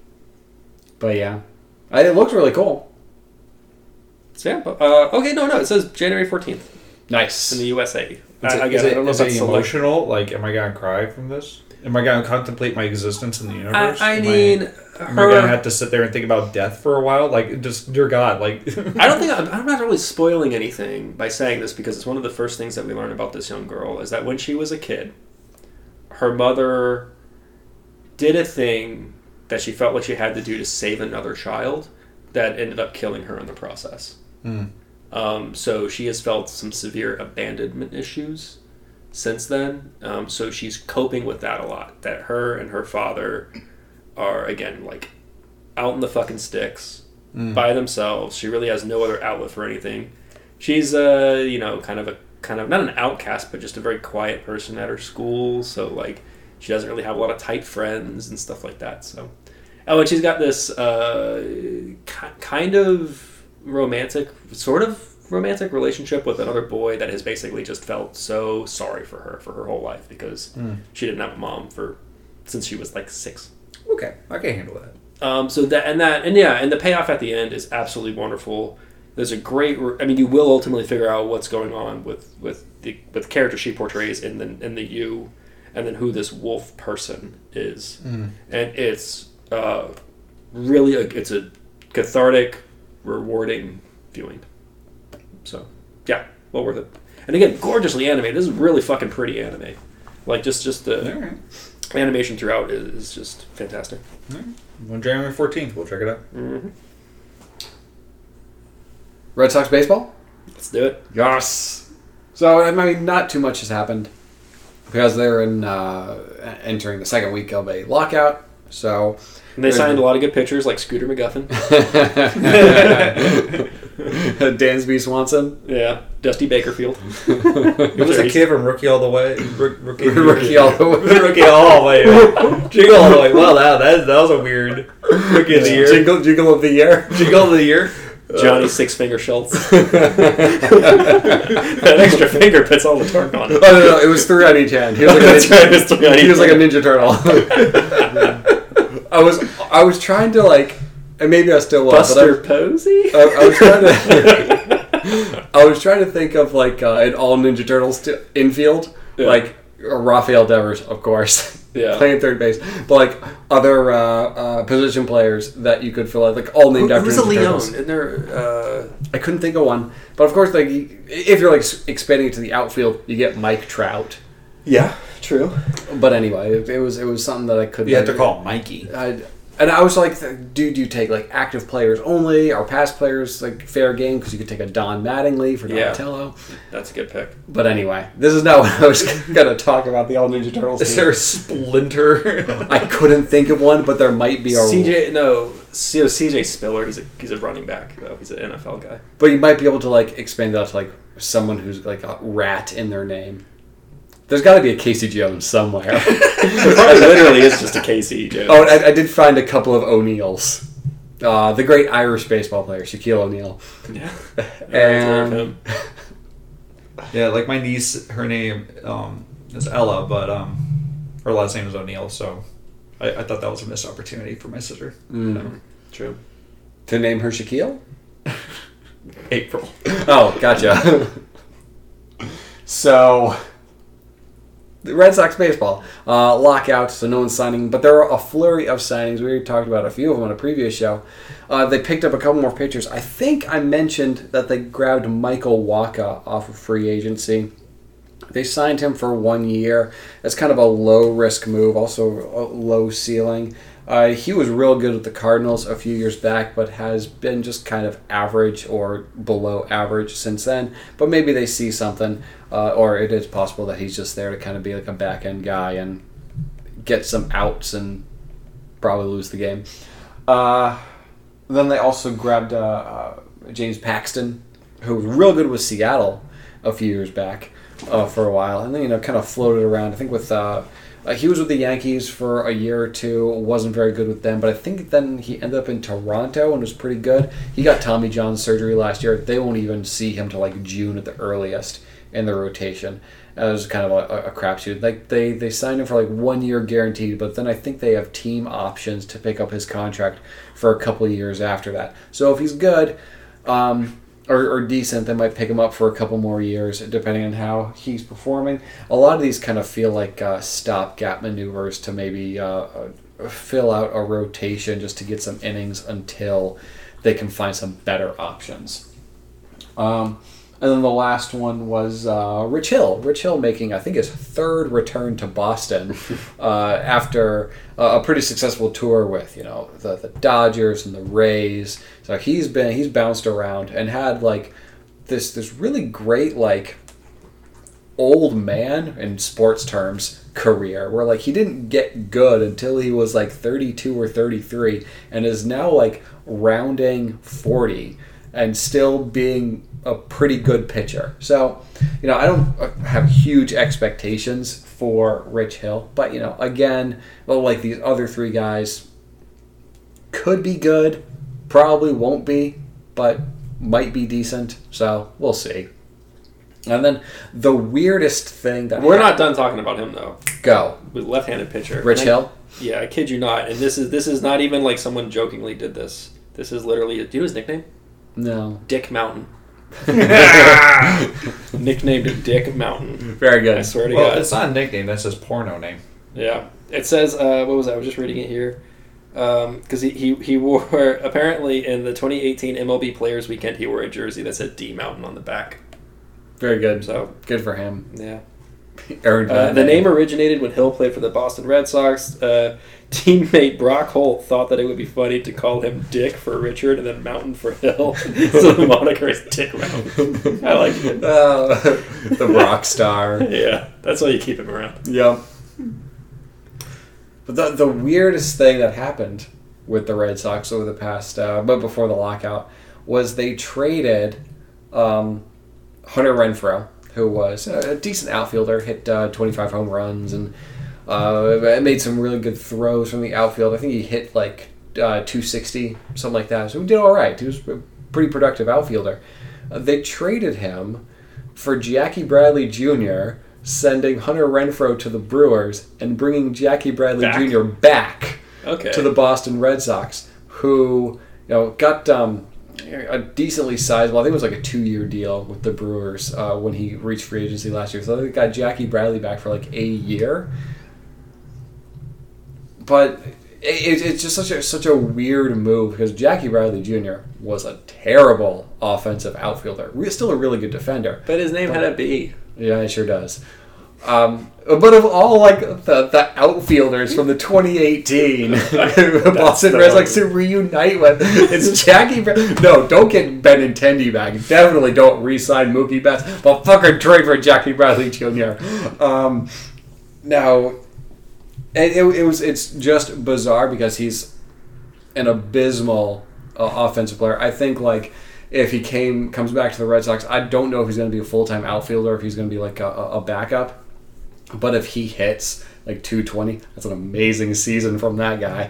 But yeah, it looks really cool. So yeah, okay, no, it says January 14th Nice. in the USA. I don't know if that's emotional? Like, am I going to cry from this? Am I going to contemplate my existence in the universe? Am I going to have to sit there and think about death for a while? Like, just, dear God, like... I'm not really spoiling anything by saying this, because it's one of the first things that we learn about this young girl, is that when she was a kid, her mother did a thing that she felt like she had to do to save another child that ended up killing her in the process. So she has felt some severe abandonment issues since then. So she's coping with that a lot. That her and her father are, again, like, out in the fucking sticks by themselves. She really has no other outlet for anything. She's kind of not an outcast, but just a very quiet person at her school. So, like, she doesn't really have a lot of tight friends and stuff like that. So, and she's got this kind of sort of romantic relationship with another boy that has basically just felt so sorry for her whole life, because she didn't have a mom since she was like 6. Okay, I can handle that. And the payoff at the end is absolutely wonderful. There's a great, you will ultimately figure out what's going on with the character she portrays in the U, and then who this wolf person is, and it's really it's a cathartic, rewarding viewing. So yeah, well worth it. And again, gorgeously animated. This is really fucking pretty anime. Like, just the animation throughout is just fantastic. All right. On January 14th, we'll check it out. Red Sox baseball? Let's do it. Yes. So, I mean, not too much has happened because they're entering the second week of a lockout. So, and they signed a lot of good pitchers like Scooter McGuffin. Dansby Swanson. Yeah. Dusty Bakerfield. It was a kid from Rookie All the Way. Rookie All the Way. Rookie All the Way. Jingle All the Way. Wow, that was a weird Rookie of the Year. Jingle of the Year. Jingle of the Year. Johnny Six Finger Schultz. That extra finger puts all the torque on it. Oh, no, it was 3 on each hand. He was like a Ninja Turtle. I was trying to, like, and maybe I still was. Buster Posey? I was trying to think of, like, an all Ninja Turtles infield, like Rafael Devers, of course, playing third base, but like other position players that you could fill out, like all named after Ninja Turtles. Isn't there? I couldn't think of one, but of course, like if you're like expanding it to the outfield, you get Mike Trout. Yeah, true. But anyway, it was something that I couldn't. You had to call him Mikey. And I was like, do you take like active players only? Are past players like fair game? Because you could take a Don Mattingly for Donatello. That's a good pick. But anyway, this is not what I was going to talk about. The All Ninja Turtles. Is there a Splinter? I couldn't think of one, but there might be a CJ Spiller. He's a running back though. He's an NFL guy. But you might be able to like expand it out to like someone who's like a rat in their name. There's got to be a Casey Jones somewhere. It probably literally is just a KC Jones. Oh, and I did find a couple of O'Neills. The great Irish baseball player, Shaquille O'Neal. Yeah. And Yeah, like my niece, her name is Ella, but her last name is O'Neal, so I thought that was a missed opportunity for my sister. True. To name her Shaquille? April. Oh, gotcha. So, the Red Sox baseball. Lockout, so no one's signing. But there are a flurry of signings. We already talked about a few of them on a previous show. They picked up a couple more pitchers. I think I mentioned that they grabbed Michael Wacha off of free agency. They signed him for 1 year. That's kind of a low-risk move, also a low ceiling. He was real good with the Cardinals a few years back, but has been just kind of average or below average since then. But maybe they see something, or it is possible that he's just there to kind of be like a back-end guy and get some outs and probably lose the game. Then they also grabbed James Paxton, who was real good with Seattle a few years back for a while. And then, kind of floated around. I think with... he was with the Yankees for a year or two, wasn't very good with them, but I think then he ended up in Toronto and was pretty good. He got Tommy John surgery last year. They won't even see him till like June at the earliest in the rotation. It was kind of a crapshoot. Like they signed him for like 1 year guaranteed, but then I think they have team options to pick up his contract for a couple of years after that. So if he's good, or decent, they might pick him up for a couple more years, depending on how he's performing. A lot of these kind of feel like stopgap maneuvers to maybe fill out a rotation just to get some innings until they can find some better options. And then the last one was Rich Hill. Rich Hill making, I think, his third return to Boston after a pretty successful tour with, the Dodgers and the Rays. So he's bounced around and had like this really great like old man in sports terms career where like he didn't get good until he was like 32 or 33 and is now like rounding 40 and still being a pretty good pitcher. So, I don't have huge expectations for Rich Hill, but again, like these other three guys could be good, probably won't be, but might be decent. So we'll see. And then the weirdest thing that we're not done talking about him though. Go with left-handed pitcher Rich Hill. Yeah, I kid you not. And this is not even like someone jokingly did this. This is literally. Do you know his nickname? No. Dick Mountain. Nicknamed Dick Mountain. Very good. I swear to well, God. It's not a nickname. That's his porno name. Yeah. It says, what was that? I was just reading it here. Because he wore, apparently in the 2018 MLB Players Weekend, he wore a jersey that said D Mountain on the back. Very good. So good for him. Yeah. The name originated when Hill played for the Boston Red Sox. Teammate Brock Holt thought that it would be funny to call him Dick for Richard and then Mountain for Hill. So the moniker is Dick Mountain. I like it. The rock star. Yeah, that's why you keep him around. Yep. But the weirdest thing that happened with the Red Sox over the past, but before the lockout, was they traded Hunter Renfroe, who was a decent outfielder, hit 25 home runs and made some really good throws from the outfield. I think he hit like 260, something like that. So he did all right. He was a pretty productive outfielder. They traded him for Jackie Bradley Jr., sending Hunter Renfroe to the Brewers and bringing Jackie Bradley Jr. back to the Boston Red Sox, who got a decently sizable, I think it was like a 2-year deal with the Brewers when he reached free agency last year. So they got Jackie Bradley back for like a year. But it's just such a weird move because Jackie Bradley Jr. was a terrible offensive outfielder. Still a really good defender. But his name had a B. Yeah, it sure does. But of all like the outfielders from the 2018 Boston Red Sox to reunite with, it's Jackie. No, don't get Benintendi back. Definitely don't re-sign Mookie Betts. But fucking trade for Jackie Bradley Jr. Now, it's just bizarre because he's an abysmal offensive player. I think like if he comes back to the Red Sox, I don't know if he's going to be a full-time outfielder, if he's going to be like a backup. But if he hits like 220, that's an amazing season from that guy.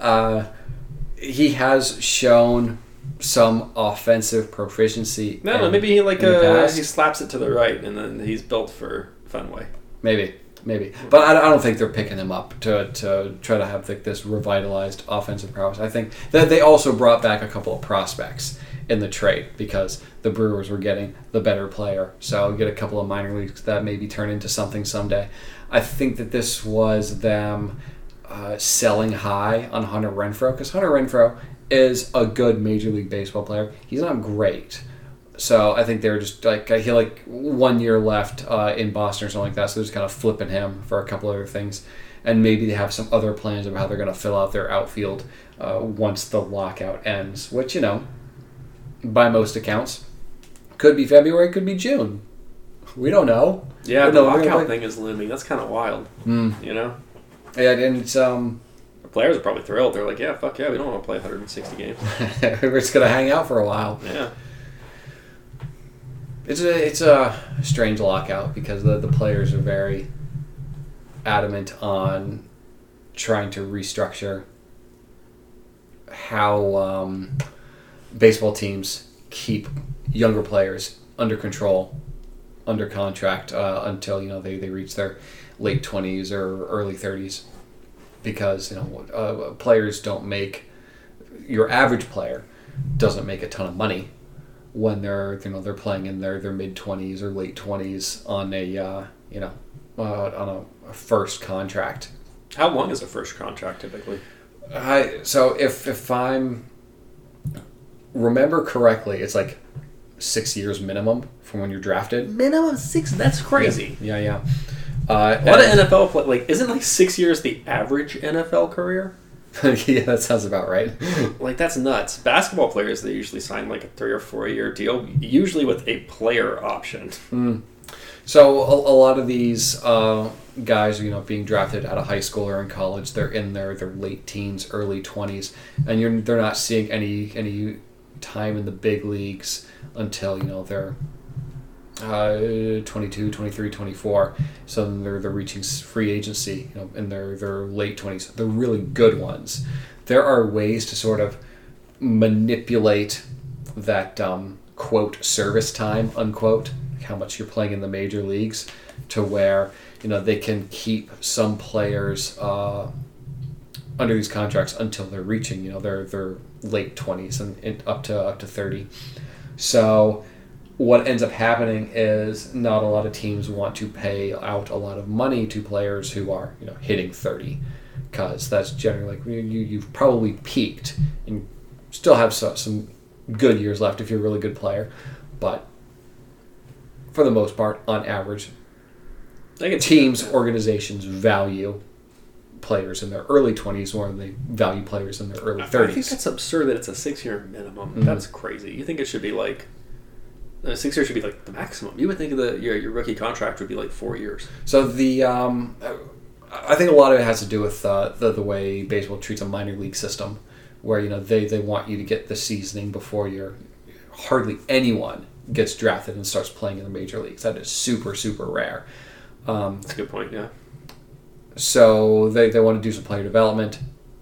He has shown some offensive proficiency. No, maybe he he slaps it to the right, and then he's built for Fenway. Maybe. But I don't think they're picking him up to try to have like this revitalized offensive prowess. I think that they also brought back a couple of prospects in the trade because the Brewers were getting the better player. So get a couple of minor leagues that maybe turn into something someday. I think that this was them selling high on Hunter Renfroe because Hunter Renfroe is a good Major League Baseball player. He's not great. So I think they were just like, he had like 1 year left in Boston or something like that. So they're just kind of flipping him for a couple other things. And maybe they have some other plans of how they're going to fill out their outfield once the lockout ends, which, by most accounts, could be February, could be June. We don't know. Yeah, the lockout thing is looming. That's kind of wild. Yeah, and it's the players are probably thrilled. They're like, yeah, fuck yeah, we don't want to play 160 games. We're just gonna hang out for a while. Yeah. It's a strange lockout because the players are very adamant on trying to restructure how baseball teams keep younger players under control, under contract until they reach their late 20s or early 30s, because players don't make, your average player doesn't make a ton of money when they're playing in their mid 20s or late 20s on a first contract. How long is a first contract typically? So if I'm remember correctly, it's like 6 years minimum from when you're drafted. Minimum 6? That's crazy. Yeah. What an NFL play? Like, isn't like 6 years the average NFL career? Yeah, that sounds about right. Like, that's nuts. Basketball players, they usually sign like a 3 or 4 year deal, usually with a player option. So a lot of these guys, being drafted out of high school or in college, they're in their late teens, early 20s, and they're not seeing any time in the big leagues until they're 22, 23, 24. So then they're reaching free agency, in their late 20s. The really good ones. There are ways to sort of manipulate that quote service time, unquote, how much you're playing in the major leagues, to where they can keep some players under these contracts until they're reaching their late 20s and up to 30. So what ends up happening is not a lot of teams want to pay out a lot of money to players who are hitting 30, because that's generally like you've probably peaked and still have some good years left if you're a really good player, but for the most part, on average, teams, organizations value players in their early 20s more than they value players in their early 30s. I think that's absurd that it's a 6 year minimum. Mm-hmm. That's crazy. You think it should be like 6 years should be like the maximum. You would think that your rookie contract would be like 4 years. So I think a lot of it has to do with the way baseball treats a minor league system, where they want you to get the seasoning before hardly anyone gets drafted and starts playing in the major leagues. That is super, super rare. That's a good point, yeah. So they want to do some player development.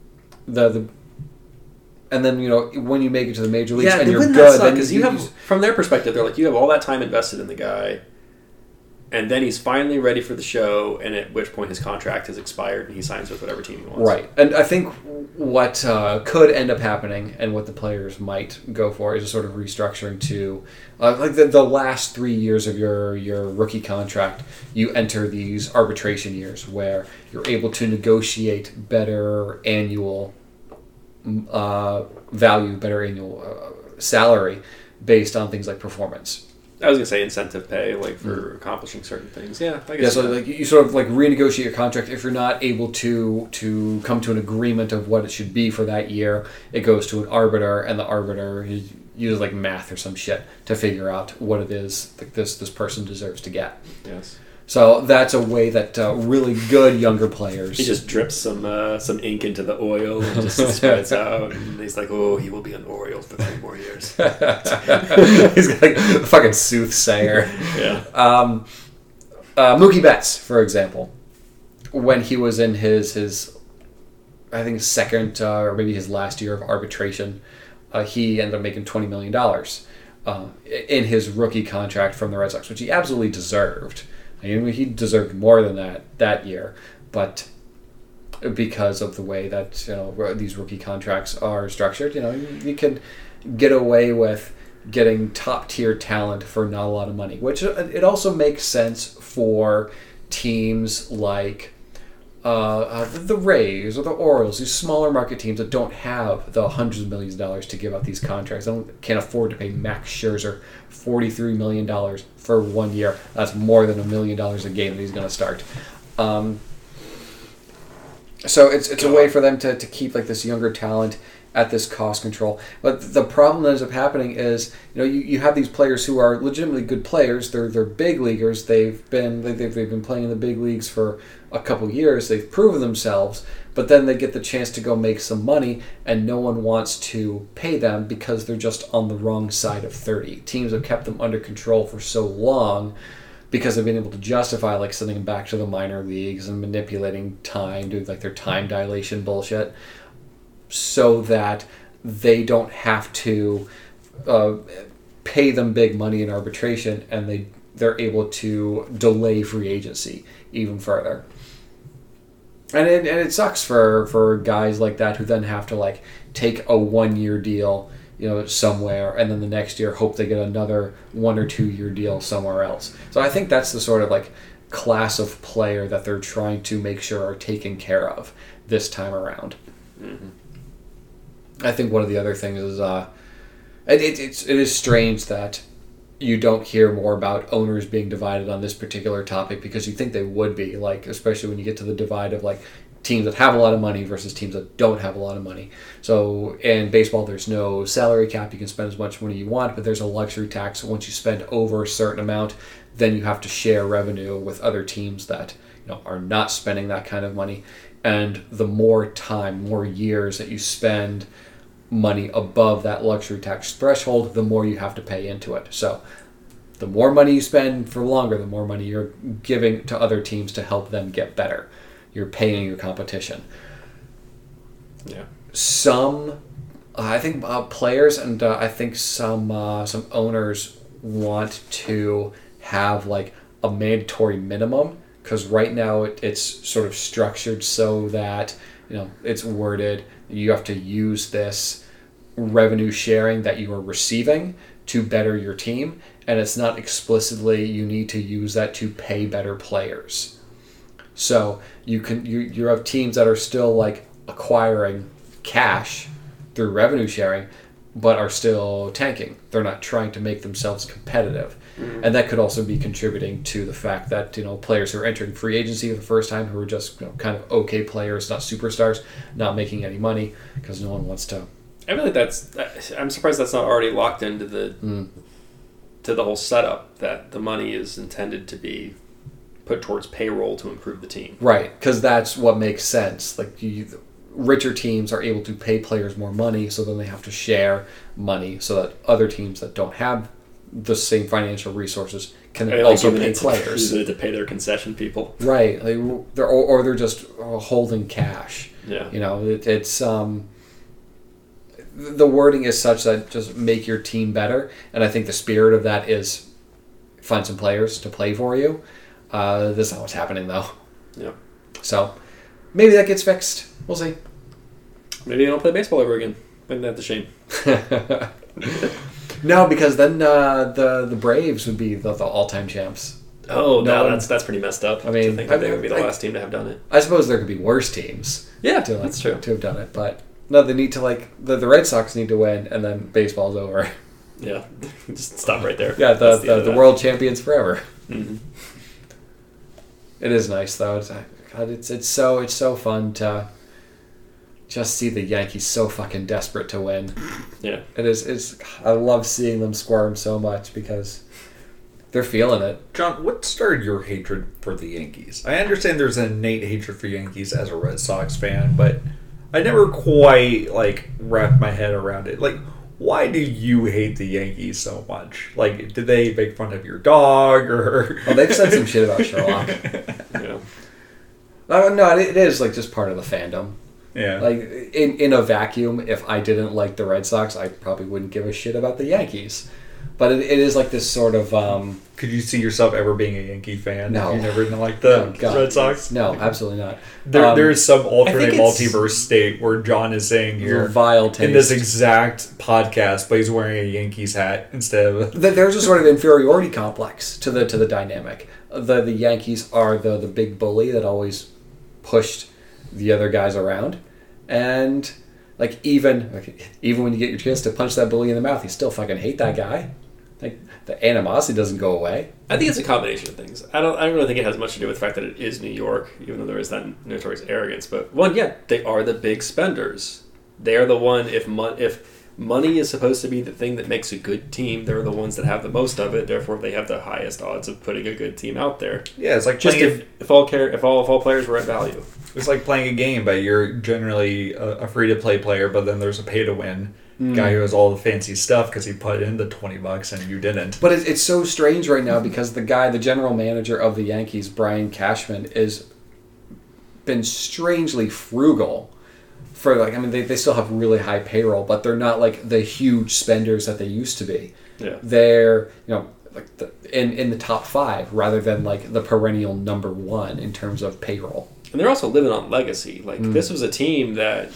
And then, when you make it to the major leagues and you're good, then because you have, from their perspective, they're like, you have all that time invested in the guy, and then he's finally ready for the show, and at which point his contract has expired and he signs with whatever team he wants. Right. And I think what could end up happening and what the players might go for is a sort of restructuring to, like the last 3 years of your rookie contract, you enter these arbitration years where you're able to negotiate better annual value, better annual salary based on things like performance. I was gonna say incentive pay, like for accomplishing certain things. Yeah, I guess. Yeah, so like you sort of like renegotiate your contract if you're not able to come to an agreement of what it should be for that year. It goes to an arbiter, and the arbiter uses like math or some shit to figure out what it is like this person deserves to get. Yes. So that's a way that really good younger players. He just drips some ink into the oil and just spreads out. And he's like, "Oh, he will be an Oriole for 3 more years." He's like a fucking soothsayer. Yeah. Mookie Betts, for example, when he was in his I think second or maybe his last year of arbitration, he ended up making $20 million in his rookie contract from the Red Sox, which he absolutely deserved. I mean, he deserved more than that year, but because of the way that these rookie contracts are structured, you can get away with getting top tier talent for not a lot of money. Which it also makes sense for teams like the Rays or the Orioles, these smaller market teams that don't have the hundreds of millions of dollars to give out these contracts. They can't afford to pay Max Scherzer $43 million for 1 year. That's more than $1 million a game that he's going to start. So it's a way for them to keep like this younger talent at this cost control. But the problem that ends up happening is, you have these players who are legitimately good players. They're big leaguers. They've been playing in the big leagues for a couple years. They've proven themselves, but then they get the chance to go make some money, and no one wants to pay them because they're just on the wrong side of 30. Teams have kept them under control for so long because they've been able to justify like sending them back to the minor leagues and manipulating time, doing like their time dilation bullshit, so that they don't have to pay them big money in arbitration, and they're able to delay free agency even further. And it sucks for guys like that who then have to like take a 1-year deal, somewhere, and then the next year hope they get another 1 or 2 year deal somewhere else. So I think that's the sort of like class of player that they're trying to make sure are taken care of this time around. Mm-hmm. I think one of the other things is it is strange that you don't hear more about owners being divided on this particular topic, because you think they would be, like, especially when you get to the divide of like teams that have a lot of money versus teams that don't have a lot of money. So in baseball, there's no salary cap. You can spend as much money you want, but there's a luxury tax. Once you spend over a certain amount, then you have to share revenue with other teams that are not spending that kind of money. And the more time, more years that you spend money above that luxury tax threshold, the more you have to pay into it. So the more money you spend for longer, the more money you're giving to other teams to help them get better. You're paying your competition. Yeah. Some, I think players and I think some owners want to have like a mandatory minimum, because right now it's sort of structured so that it's worded, you have to use this revenue sharing that you are receiving to better your team, and it's not explicitly you need to use that to pay better players. So you have teams that are still like acquiring cash through revenue sharing, but are still tanking. They're not trying to make themselves competitive. Mm-hmm. And that could also be contributing to the fact that players who are entering free agency for the first time, who are just kind of okay players, not superstars, not making any money because no one wants to. I feel like I'm surprised that's not already locked into to the whole setup, that the money is intended to be put towards payroll to improve the team. Right, because that's what makes sense. Like richer teams are able to pay players more money, so then they have to share money so that other teams that don't have the same financial resources can also pay players. To pay their concession people. Right, they're just holding cash. Yeah, it's the wording is such that just make your team better, and I think the spirit of that is find some players to play for you. This is not what's happening though. Yeah. So maybe that gets fixed. We'll see. Maybe they don't play baseball ever again. Isn't that the shame? No, because then the Braves would be the all-time champs. Oh, no, that's pretty messed up. I mean, to think that they would be the last team to have done it. I suppose there could be worse teams. Yeah, that's true. To have done it, but no, they need to the Red Sox need to win, and then baseball's over. Yeah, just stop right there. Yeah, That's end of the that. world champions forever. Mhm. It is nice though. It's so fun to just see the Yankees so fucking desperate to win. Yeah. It is. I love seeing them squirm so much because they're feeling it. John, what started your hatred for the Yankees? I understand there's an innate hatred for Yankees as a Red Sox fan, but I never quite wrapped my head around it. Why do you hate the Yankees so much? Did they make fun of your dog or? Oh, they've said some shit about Sherlock. Yeah. No, it is just part of the fandom. Yeah. In a vacuum, if I didn't like the Red Sox, I probably wouldn't give a shit about the Yankees. But it is this sort of. Could you see yourself ever being a Yankee fan? No. You never liked the Oh, God. Red Sox? No, absolutely not. There's some alternate think it's- multiverse state where John is saying here Vile taste. in this exact podcast, but he's wearing a Yankees hat instead of. There's a sort of inferiority complex to the dynamic. The Yankees are the big bully that always pushed the other guys around, and even when you get your chance to punch that bully in the mouth, you still fucking hate that guy. The animosity doesn't go away. I think it's a combination of things. I don't really think it has much to do with the fact that it is New York, even though there is that notorious arrogance. But one, yeah, they are the big spenders. They are the one. If money is supposed to be the thing that makes a good team, they're the ones that have the most of it. Therefore, they have the highest odds of putting a good team out there. Yeah, it's like Just playing. if all players were at value. It's like playing a game, but you're generally a free-to-play player, but then there's a pay-to-win guy who has all the fancy stuff because he put in the $20 and you didn't. But it's so strange right now because the general manager of the Yankees, Brian Cashman, is been strangely frugal. For they still have really high payroll, but they're not the huge spenders that they used to be. Yeah. They're in the top 5 rather than the perennial number 1 in terms of payroll. And they're also living on legacy. This was a team that,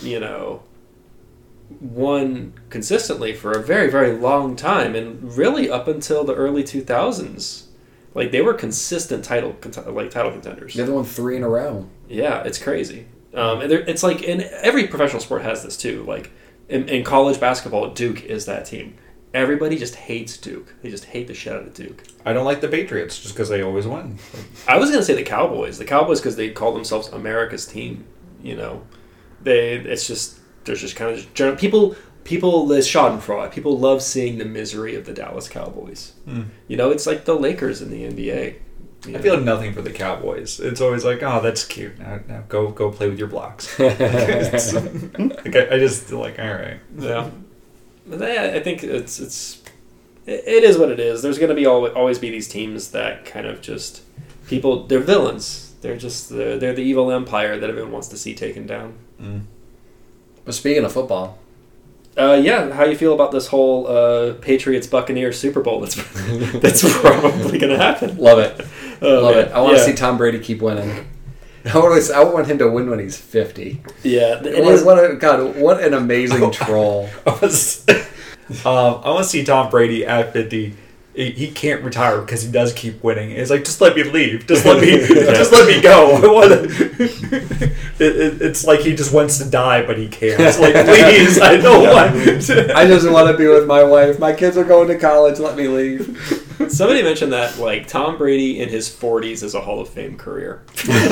won consistently for a very, very long time, and really up until the early 2000s. They were consistent title contenders. They're the one 3 in a row. Yeah, it's crazy. And it's in every professional sport has this too. In college basketball, Duke is that team. Everybody just hates Duke. They just hate the shit out of Duke. I don't like the Patriots just because they always win. I was going to say the Cowboys. The Cowboys because they call themselves America's team. There's just kind of general people. There's Schadenfreude. People love seeing the misery of the Dallas Cowboys. It's like the Lakers in the NBA. I feel nothing for the Cowboys. It's always oh, that's cute. Now go play with your blocks. I just all right. Yeah. But I think it is what it is. There's going to be always be these teams that kind of just people. They're villains. They're the evil empire that everyone wants to see taken down. But speaking of football, yeah, how you feel about this whole Patriots Buccaneers Super Bowl that's probably going to happen? love it. Love it. I want to Yeah. see Tom Brady keep winning. I want him to win when he's 50. Yeah, What an amazing troll. I want to see Tom Brady at 50. He can't retire because he does keep winning. It's just let me leave. Just let me go. I want to. It's like he just wants to die, but he can't. It's please, I don't want. I just want to be with my wife. My kids are going to college. Let me leave. Somebody mentioned that Tom Brady in his 40s is a Hall of Fame career.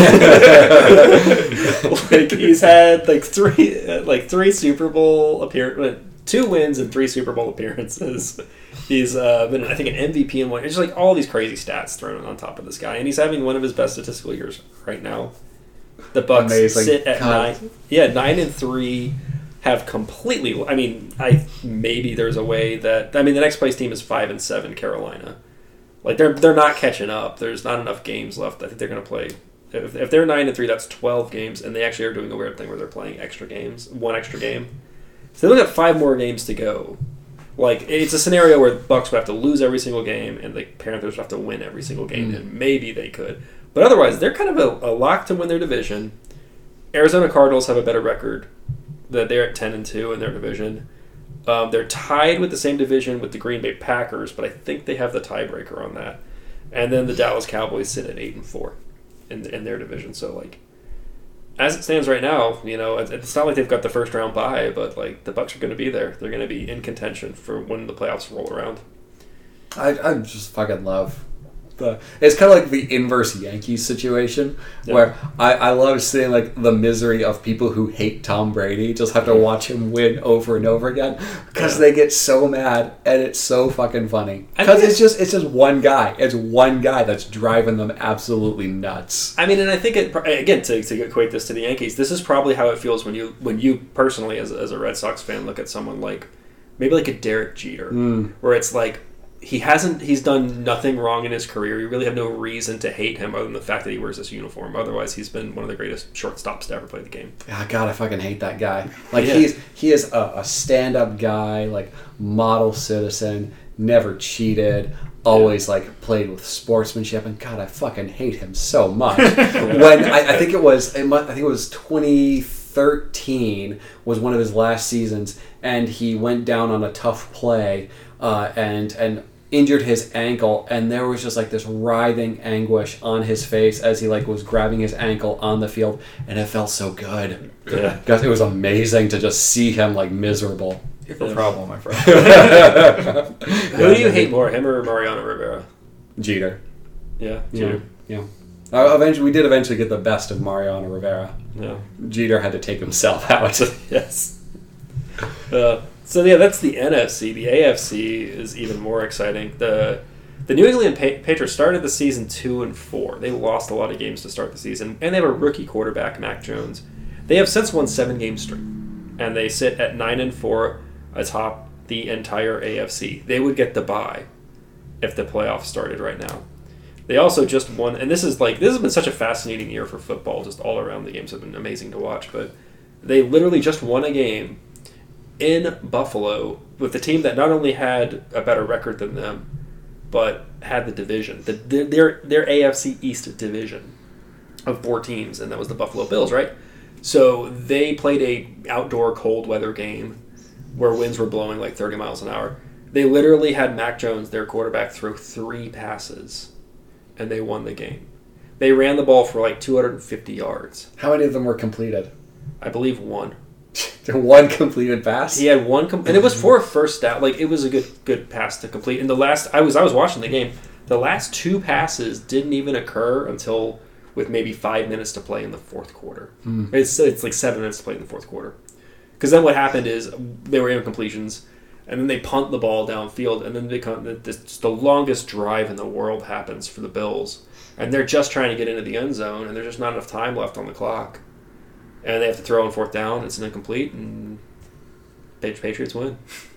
He's had three Super Bowl appearances, 2 wins and 3 Super Bowl appearances. He's been, I think, an MVP in one. It's just all these crazy stats thrown on top of this guy, and he's having one of his best statistical years right now. The Bucs Amazing. sit at God. 9-3. Have completely. Maybe there's a way that the next place team is 5-7. Carolina, they're not catching up. There's not enough games left. I think they're going to play. If they're 9-3, that's 12 games, and they actually are doing a weird thing where they're playing extra games, 1 extra game. So they only got 5 more games to go. It's a scenario where the Bucs would have to lose every single game, and the Panthers would have to win every single game, and maybe they could. But otherwise, they're kind of a lock to win their division. Arizona Cardinals have a better record. That they're at 10-2 in their division. They're tied with the same division with the Green Bay Packers, but I think they have the tiebreaker on that. And then the Dallas Cowboys sit at 8-4 in their division. So as it stands right now, it's not like they've got the first round bye, but like the Bucks are going to be there. They're going to be in contention for when the playoffs roll around. I just fucking love it's kind of like the inverse Yankees situation where I love seeing like the misery of people who hate Tom Brady just have to watch him win over and over again because they get so mad, and it's so fucking funny because it's just one guy. It's one guy that's driving them absolutely nuts. I mean, and I think again to equate this to the Yankees, this is probably how it feels when you personally as a Red Sox fan look at someone like maybe like a Derek Jeter, where it's like. He's done nothing wrong in his career. You really have no reason to hate him other than the fact that he wears this uniform. Otherwise, he's been one of the greatest shortstops to ever play the game. Oh, God, I fucking hate that guy. Like, he is a stand-up guy, like, model citizen, never cheated, always, like, played with sportsmanship, and God, I fucking hate him so much. When I think it was 2013 was one of his last seasons, and he went down on a tough play, and injured his ankle, and there was just like this writhing anguish on his face as he like was grabbing his ankle on the field, and it felt so good. Yeah, because it was amazing to just see him like miserable. You have a problem, my friend. Who do you hate more, him or Mariano Rivera? Jeter. Yeah, Jeter. Yeah. We did eventually get the best of Mariano Rivera. Yeah. Jeter had to take himself out. Yes. So yeah, that's the NFC. The AFC is even more exciting. The New England Patriots started the season 2-4. They lost a lot of games to start the season, and they have a rookie quarterback, Mac Jones. They have since won 7 games straight, and they sit at 9-4 atop the entire AFC. They would get the bye if the playoffs started right now. They also just won, and this has been such a fascinating year for football. Just all around, the games have been amazing to watch. But they literally just won a game in Buffalo with a team that not only had a better record than them, but had the division, their AFC East division of 4 teams, and that was the Buffalo Bills, right? So they played a outdoor cold weather game where winds were blowing like 30 miles an hour. They literally had Mac Jones, their quarterback, throw 3 passes, and they won the game. They ran the ball for like 250 yards. How many of them were completed? I believe 1. One completed pass. He had 1 and it was for a first down. Like, it was a good pass to complete. And the last I was watching the game. The last 2 passes didn't even occur until with maybe 5 minutes to play in the fourth quarter. It's like 7 minutes to play in the fourth quarter. Because then what happened is they were incompletions, and then they punt the ball downfield, and then the longest drive in the world happens for the Bills, and they're just trying to get into the end zone, and there's just not enough time left on the clock. And they have to throw on 4th down. It's an incomplete, and Patriots win.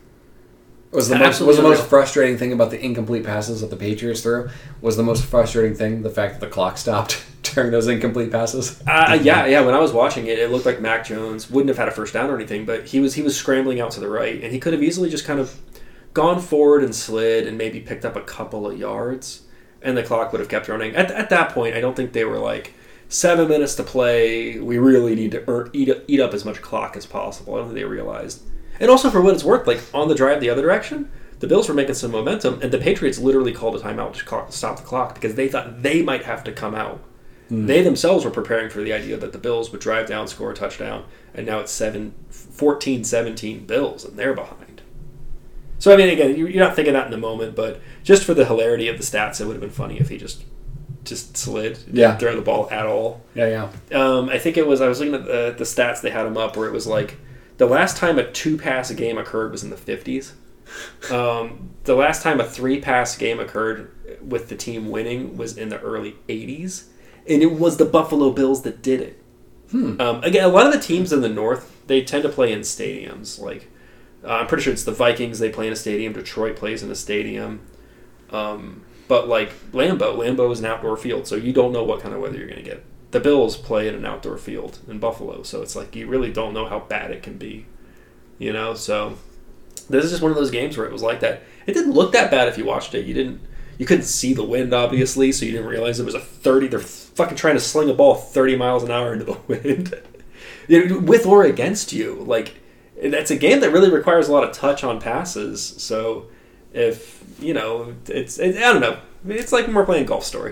Was the most frustrating thing about the incomplete passes that the Patriots threw? Was the most frustrating thing the fact that the clock stopped during those incomplete passes? Yeah. When I was watching it, it looked like Mac Jones wouldn't have had a first down or anything, but he was scrambling out to the right, and he could have easily just kind of gone forward and slid and maybe picked up a couple of yards, and the clock would have kept running. At that point, I don't think they were like, 7 minutes to play, we really need to eat up as much clock as possible. I don't think they realized. And also, for what it's worth, like on the drive the other direction, the Bills were making some momentum, and the Patriots literally called a timeout to stop the clock because they thought they might have to come out. They themselves were preparing for the idea that the Bills would drive down, score a touchdown, and now it's 14-17 Bills, and they're behind. So, I mean, again, you're not thinking that in the moment, but just for the hilarity of the stats, it would have been funny if he just slid, didn't throw the ball at all. Yeah. I think it was, I was looking at the stats, they had them up, where it was like, the last time a 2-pass game occurred was in the 50s. The last time a 3-pass game occurred with the team winning was in the early 80s. And it was the Buffalo Bills that did it. Again, a lot of the teams in the North, they tend to play in stadiums. Like, I'm pretty sure it's the Vikings, they play in a stadium. Detroit plays in a stadium. But like Lambeau is an outdoor field, so you don't know what kind of weather you're going to get. The Bills play in an outdoor field in Buffalo, so it's like you really don't know how bad it can be. So this is just one of those games where it was like that. It didn't look that bad if you watched it. You couldn't see the wind, obviously, so you didn't realize it was a 30. They're fucking trying to sling a ball 30 miles an hour into the wind, with or against you. Like, that's a game that really requires a lot of touch on passes. So if I don't know, it's like when we're playing Golf Story.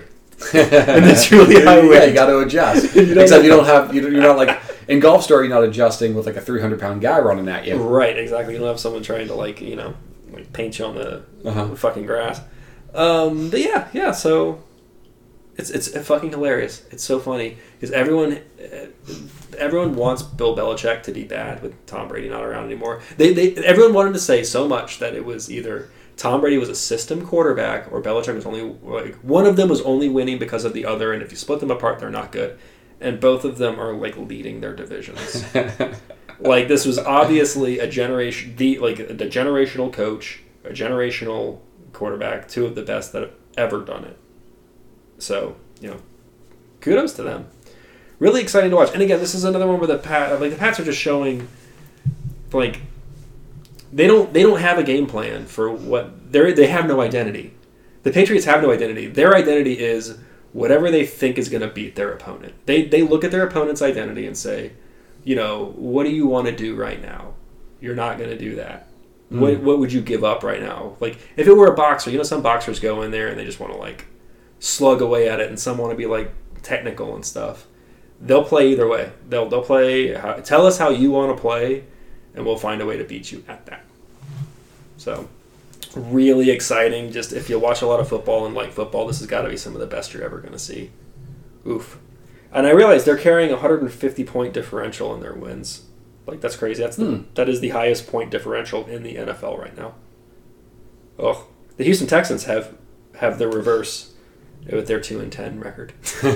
and it's really high wind. Yeah, you got to adjust. Except you're not like in Golf Story. You're not adjusting with like a 300-pound guy running at you. Right, exactly. You don't have someone trying to like paint you on the fucking grass. But yeah. So it's fucking hilarious. It's so funny because everyone wants Bill Belichick to be bad with Tom Brady not around anymore. Everyone wanted to say so much that it was either Tom Brady was a system quarterback or Belichick was only like one of them was only winning because of the other, and if you split them apart, they're not good. And both of them are like leading their divisions. Like this was obviously the generational coach, a generational quarterback, two of the best that have ever done it. So, kudos to them. Really exciting to watch. And again, this is another one where the Pats are just showing, like, they don't have a game plan for what they have no identity. The Patriots have no identity. Their identity is whatever they think is going to beat their opponent. They look at their opponent's identity and say, what do you want to do right now? You're not going to do that. What would you give up right now? Like, if it were a boxer, some boxers go in there and they just want to, like, slug away at it, and some want to be, like, technical and stuff. They'll play either way. They'll play, tell us how you want to play, and we'll find a way to beat you at that. So, really exciting. Just, if you watch a lot of football and like football, this has got to be some of the best you're ever going to see. Oof. And I realize they're carrying a 150-point differential in their wins. Like, that's crazy. That is the highest point differential in the NFL right now. Oh, the Houston Texans have the reverse with their 2-10 record.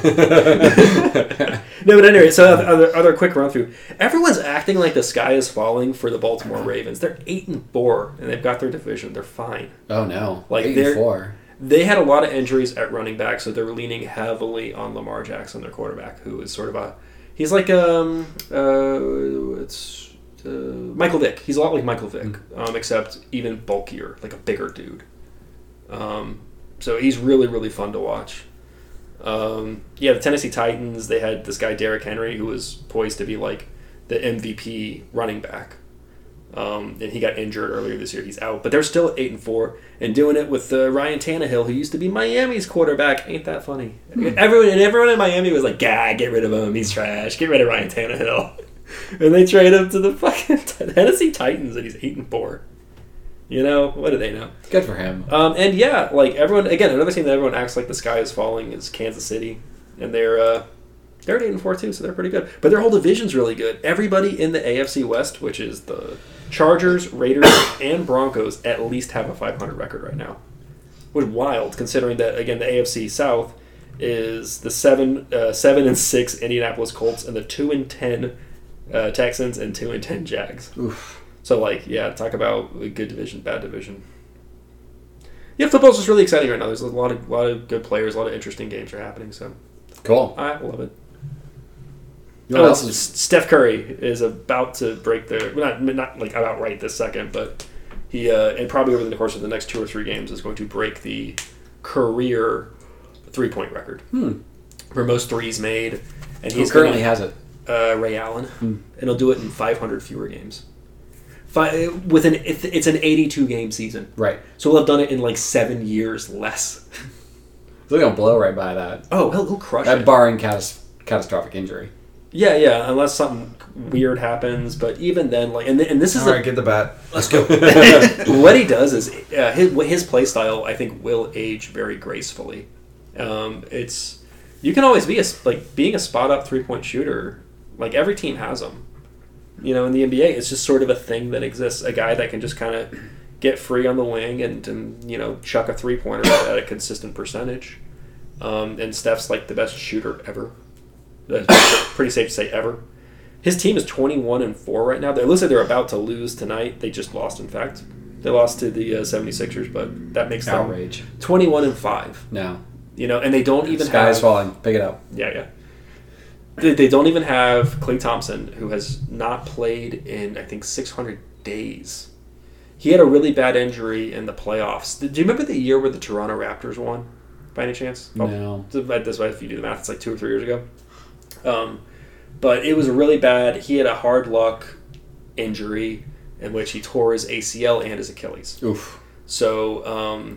No, but anyway, so other quick run through. Everyone's acting like the sky is falling for the Baltimore Ravens. They're 8-4, and they've got their division. They're fine. Oh no, like 8-4. They had a lot of injuries at running back, so they're leaning heavily on Lamar Jackson, their quarterback, who is sort of he's like Michael Vick. He's a lot like Michael Vick, except even bulkier, like a bigger dude. So he's really, really fun to watch. The Tennessee Titans, they had this guy, Derrick Henry, who was poised to be like the MVP running back. And he got injured earlier this year. He's out. But they're still at 8-4 and doing it with Ryan Tannehill, who used to be Miami's quarterback. Ain't that funny? Everyone in Miami was like, get rid of him. He's trash. Get rid of Ryan Tannehill. And they trade him to the fucking Tennessee Titans, and he's 8-4. What do they know? Good for him. And yeah, like everyone, again, another team that everyone acts like the sky is falling is Kansas City, and they're at 8-4 too, so they're pretty good. But their whole division's really good. Everybody in the AFC West, which is the Chargers, Raiders, and Broncos, at least have a 500 record right now, which is wild considering that again the AFC South is the 7-6 Indianapolis Colts and the 2-10 Texans and 2-10 Jags. Oof. So, talk about a good division, bad division. Yeah, football's just really exciting right now. There's a lot of good players, a lot of interesting games are happening. So, cool. I love it. Steph Curry is about to break not like about right this second, but he and probably over the course of the next 2 or 3 games is going to break the career 3-point record for most threes made. And he currently has it. Ray Allen, and he'll do it in 500 fewer games. It's an 82-game season, right? So we'll have done it in like 7 years less. They're gonna blow right by that. Oh, he'll crush that, it. Barring catastrophic injury. Yeah, unless something weird happens. But even then, like, and this is all right. Get the bat. Let's go. What he does is his play style, I think, will age very gracefully. You can always be being a spot up 3-point shooter. Like every team has them. In the NBA, it's just sort of a thing that exists. A guy that can just kind of get free on the wing and chuck a 3-pointer at a consistent percentage. And Steph's like the best shooter ever. That's pretty safe to say ever. His team is 21-4 right now. It looks like they're about to lose tonight. They just lost, in fact. They lost to the 76ers, but that makes them outrage. 21-5. No. And they don't even Sky's falling. Pick it up. Yeah. They don't even have Klay Thompson, who has not played in, I think, 600 days. He had a really bad injury in the playoffs. Do you remember the year where the Toronto Raptors won, by any chance? No. This way, if you do the math, it's like 2 or 3 years ago. But it was really bad. He had a hard luck injury in which he tore his ACL and his Achilles. Oof. So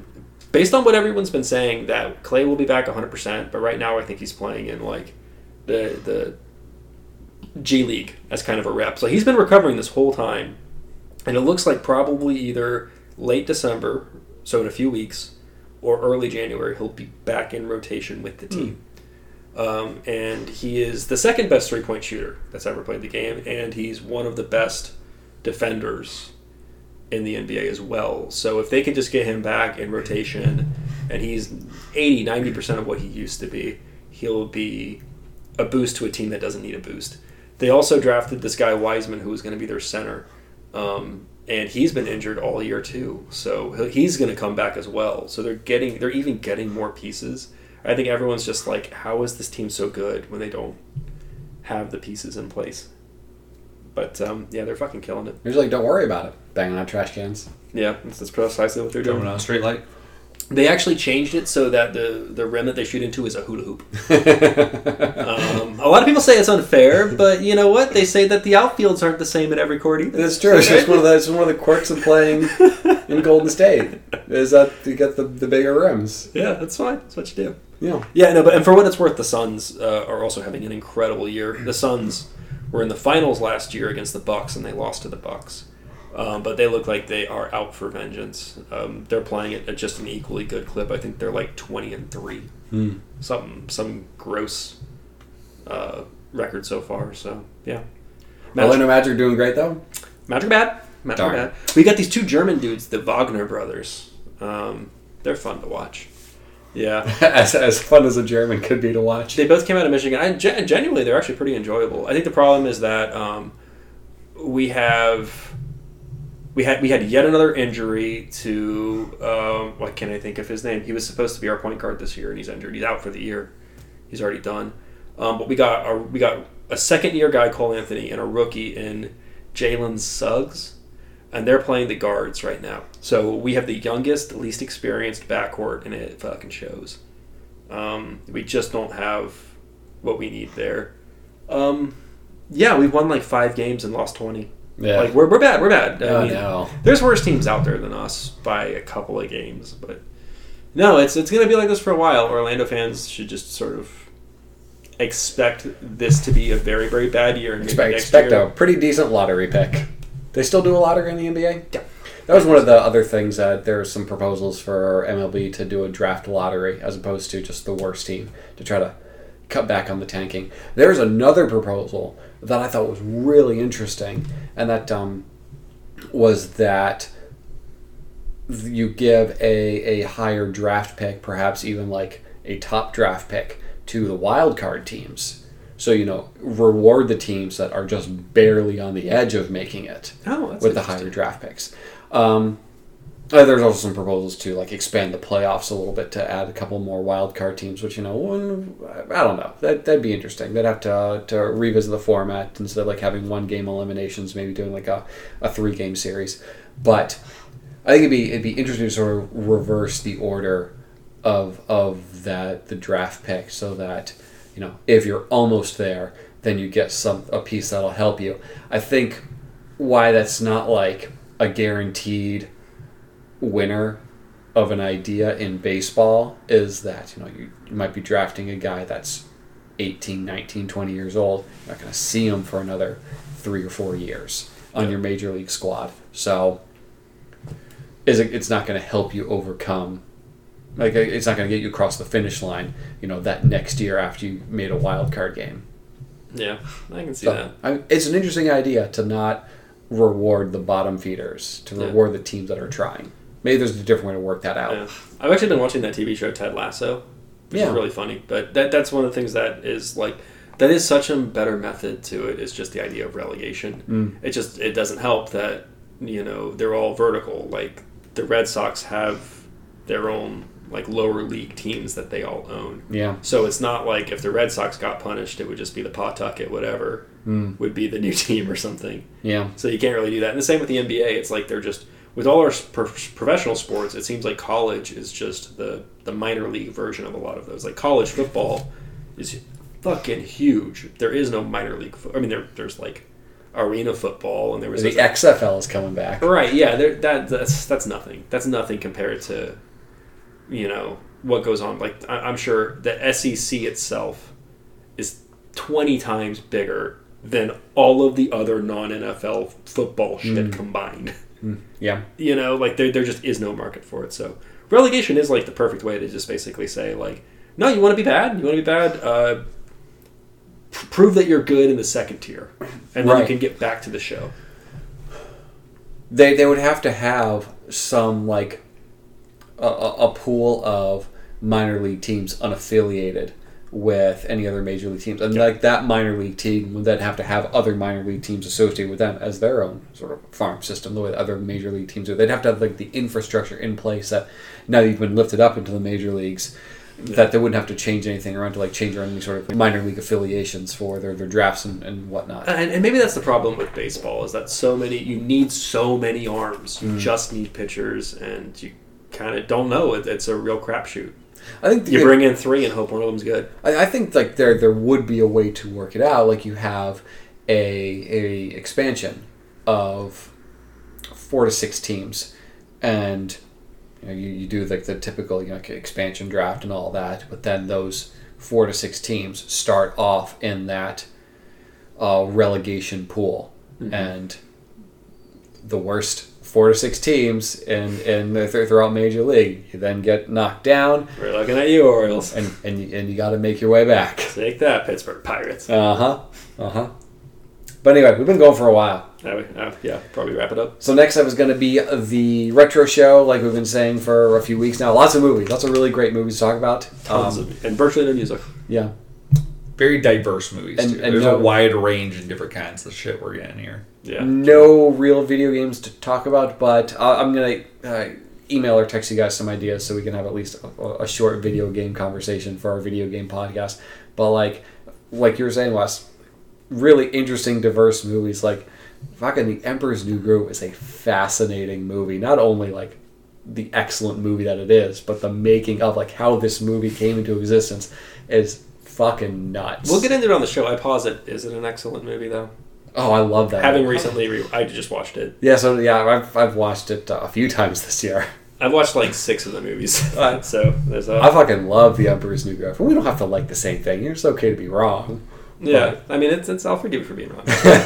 based on what everyone's been saying, that Clay will be back 100%, but right now I think he's playing in like the G League as kind of a rep. So he's been recovering this whole time, and it looks like probably either late December, so in a few weeks, or early January, he'll be back in rotation with the team. And he is the second best 3-point shooter that's ever played the game, and he's one of the best defenders in the NBA as well. So if they can just get him back in rotation, and he's 80-90% of what he used to be, he'll be a boost to a team that doesn't need a boost. They also drafted this guy Wiseman, who was going to be their center, and he's been injured all year too. So he's going to come back as well. So they're even getting more pieces. I think everyone's just like, how is this team so good when they don't have the pieces in place? But yeah, they're fucking killing it. They're just like, don't worry about it. Banging on trash cans. Yeah, that's precisely what they're doing. Coming on a straight light. They actually changed it so that the rim that they shoot into is a hula hoop. A lot of people say it's unfair, but you know what? They say that the outfields aren't the same at every court either. That's true. It's just one of the quirks of playing in Golden State is that you get the bigger rims. Yeah, that's fine. That's what you do. Yeah. Yeah, no, but and for what it's worth, the Suns are also having an incredible year. The Suns were in the finals last year against the Bucks, and they lost to the Bucks. But they look like they are out for vengeance. They're playing it at just an equally good clip. I think they're like 20-3. Some gross record so far. So yeah. Orlando Magic are doing great though. Magic bad. Magic bad. We got these two German dudes, the Wagner brothers. They're fun to watch. Yeah. as fun as a German could be to watch. They both came out of Michigan. Genuinely, they're actually pretty enjoyable. I think the problem is that we had yet another injury to what can I think of his name? He was supposed to be our point guard this year, and he's injured. He's out for the year. He's already done. But we got a second-year guy, Cole Anthony, and a rookie in Jalen Suggs, and they're playing the guards right now. So we have the youngest, least experienced backcourt, and it fucking shows. We just don't have what we need there. Yeah, we've won like 5 games and lost 20. Yeah. Like we're bad. I mean, no. There's worse teams out there than us by a couple of games, but no, it's going to be like this for a while. Orlando fans should just sort of expect this to be a very, very bad year. And Expect a pretty decent lottery pick. They still do a lottery in the NBA? Yeah. That was one of the other things that there are some proposals for MLB to do a draft lottery as opposed to just the worst team to try to cut back on the tanking. There's another proposal that I thought was really interesting, and that was that you give a higher draft pick, perhaps even like a top draft pick, to the wild card teams. So, reward the teams that are just barely on the edge of making it with the higher draft picks. There's also some proposals to like expand the playoffs a little bit to add a couple more wild card teams, which I don't know. That'd be interesting. They'd have to revisit the format instead of like having 1-game eliminations, maybe doing like a 3-game series. But I think it'd be interesting to sort of reverse the order of the draft pick so that if you're almost there, then you get a piece that'll help you. I think why that's not like a guaranteed winner of an idea in baseball is that you might be drafting a guy that's 18, 19, 20 years old. You're not going to see him for another 3 or 4 years on your major league squad. So it's not going to help you overcome, like it's not going to get you across the finish line, that next year after you made a wild card game. Yeah, I can see that. It's an interesting idea to not reward the bottom feeders, to reward the teams that are trying. Maybe there's a different way to work that out. Yeah. I've actually been watching that TV show Ted Lasso, which is really funny. But that's one of the things that is such a better method to it, is just the idea of relegation. It doesn't help that they're all vertical. Like the Red Sox have their own like lower league teams that they all own. Yeah. So it's not like if the Red Sox got punished, it would just be the Pawtucket whatever would be the new team or something. Yeah. So you can't really do that. And the same with the NBA. It's like they're just, with all our professional sports, it seems like college is just the minor league version of a lot of those. Like college football is fucking huge. There is no minor league. There's like arena football, and there was the XFL is coming back. Right? Yeah. That's nothing. That's nothing compared to what goes on. Like, I'm sure the SEC itself is 20 times bigger than all of the other non-NFL football shit combined. Yeah. Like, there just is no market for it. So relegation is, like, the perfect way to just basically say, like, no, you want to be bad? You want to be bad? Prove that you're good in the second tier. And then you can get back to the show. They would have to have some, like, a pool of minor league teams unaffiliated with any other major league teams. And, like, that minor league team would then have to have other minor league teams associated with them as their own sort of farm system, the way other major league teams do. They'd have to have, like, the infrastructure in place that now that you've been lifted up into the major leagues, that they wouldn't have to change anything around to, like, change around any sort of minor league affiliations for their drafts and whatnot. And maybe that's the problem with baseball, is that you need so many arms. You just need pitchers, and you kind of don't know. It's a real crapshoot. I think you bring in 3 and hope one of them's good. I think, like, there would be a way to work it out. Like, you have a expansion of 4 to 6 teams, and you do, like, the typical expansion draft and all that, but then those 4 to 6 teams start off in that relegation pool, and the worst 4 to 6 teams throughout Major League, you then get knocked down. We're looking at you, Orioles, and you got to make your way back. Take that, Pittsburgh Pirates. But anyway, we've been going for a while. Yeah, probably wrap it up. So next up is going to be the retro show, like we've been saying for a few weeks now. Lots of movies, lots of really great movies to talk about. Tons of, and virtually no music. Yeah. Very diverse movies, and too. There's a wide range of different kinds of shit we're getting here. Yeah. No real video games to talk about, but I'm going to email or text you guys some ideas so we can have at least a short video game conversation for our video game podcast. But like you were saying, Wes, really interesting, diverse movies. Like, fucking The Emperor's New Groove is a fascinating movie. Not only, like, the excellent movie that it is, but the making of, like, how this movie came into existence is fucking nuts. We'll get into it on the show. I posit, is it an excellent movie, though? Oh, I love that. Having recently, I just watched it. Yeah, I've watched it a few times this year. I've watched like 6 of the movies. So there's I fucking love The Emperor's New Groove. We don't have to like the same thing. It's okay to be wrong. Yeah, I mean, it's I'll forgive you for being wrong.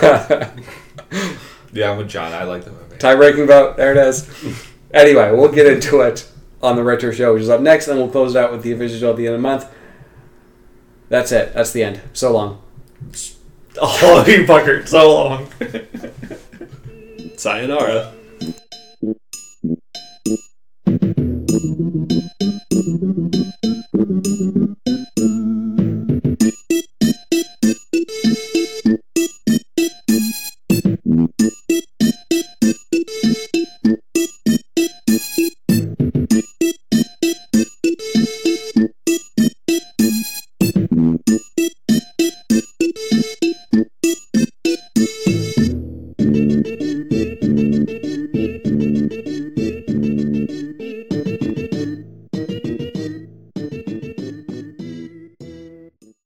Yeah, I'm with John. I like the movie. Tie-breaking vote. There it is. Anyway, we'll get into it on the retro show, which is up next, and then we'll close it out with the official show at the end of the month. That's it. That's the end. So long. Oh, you fucker. So long. Sayonara.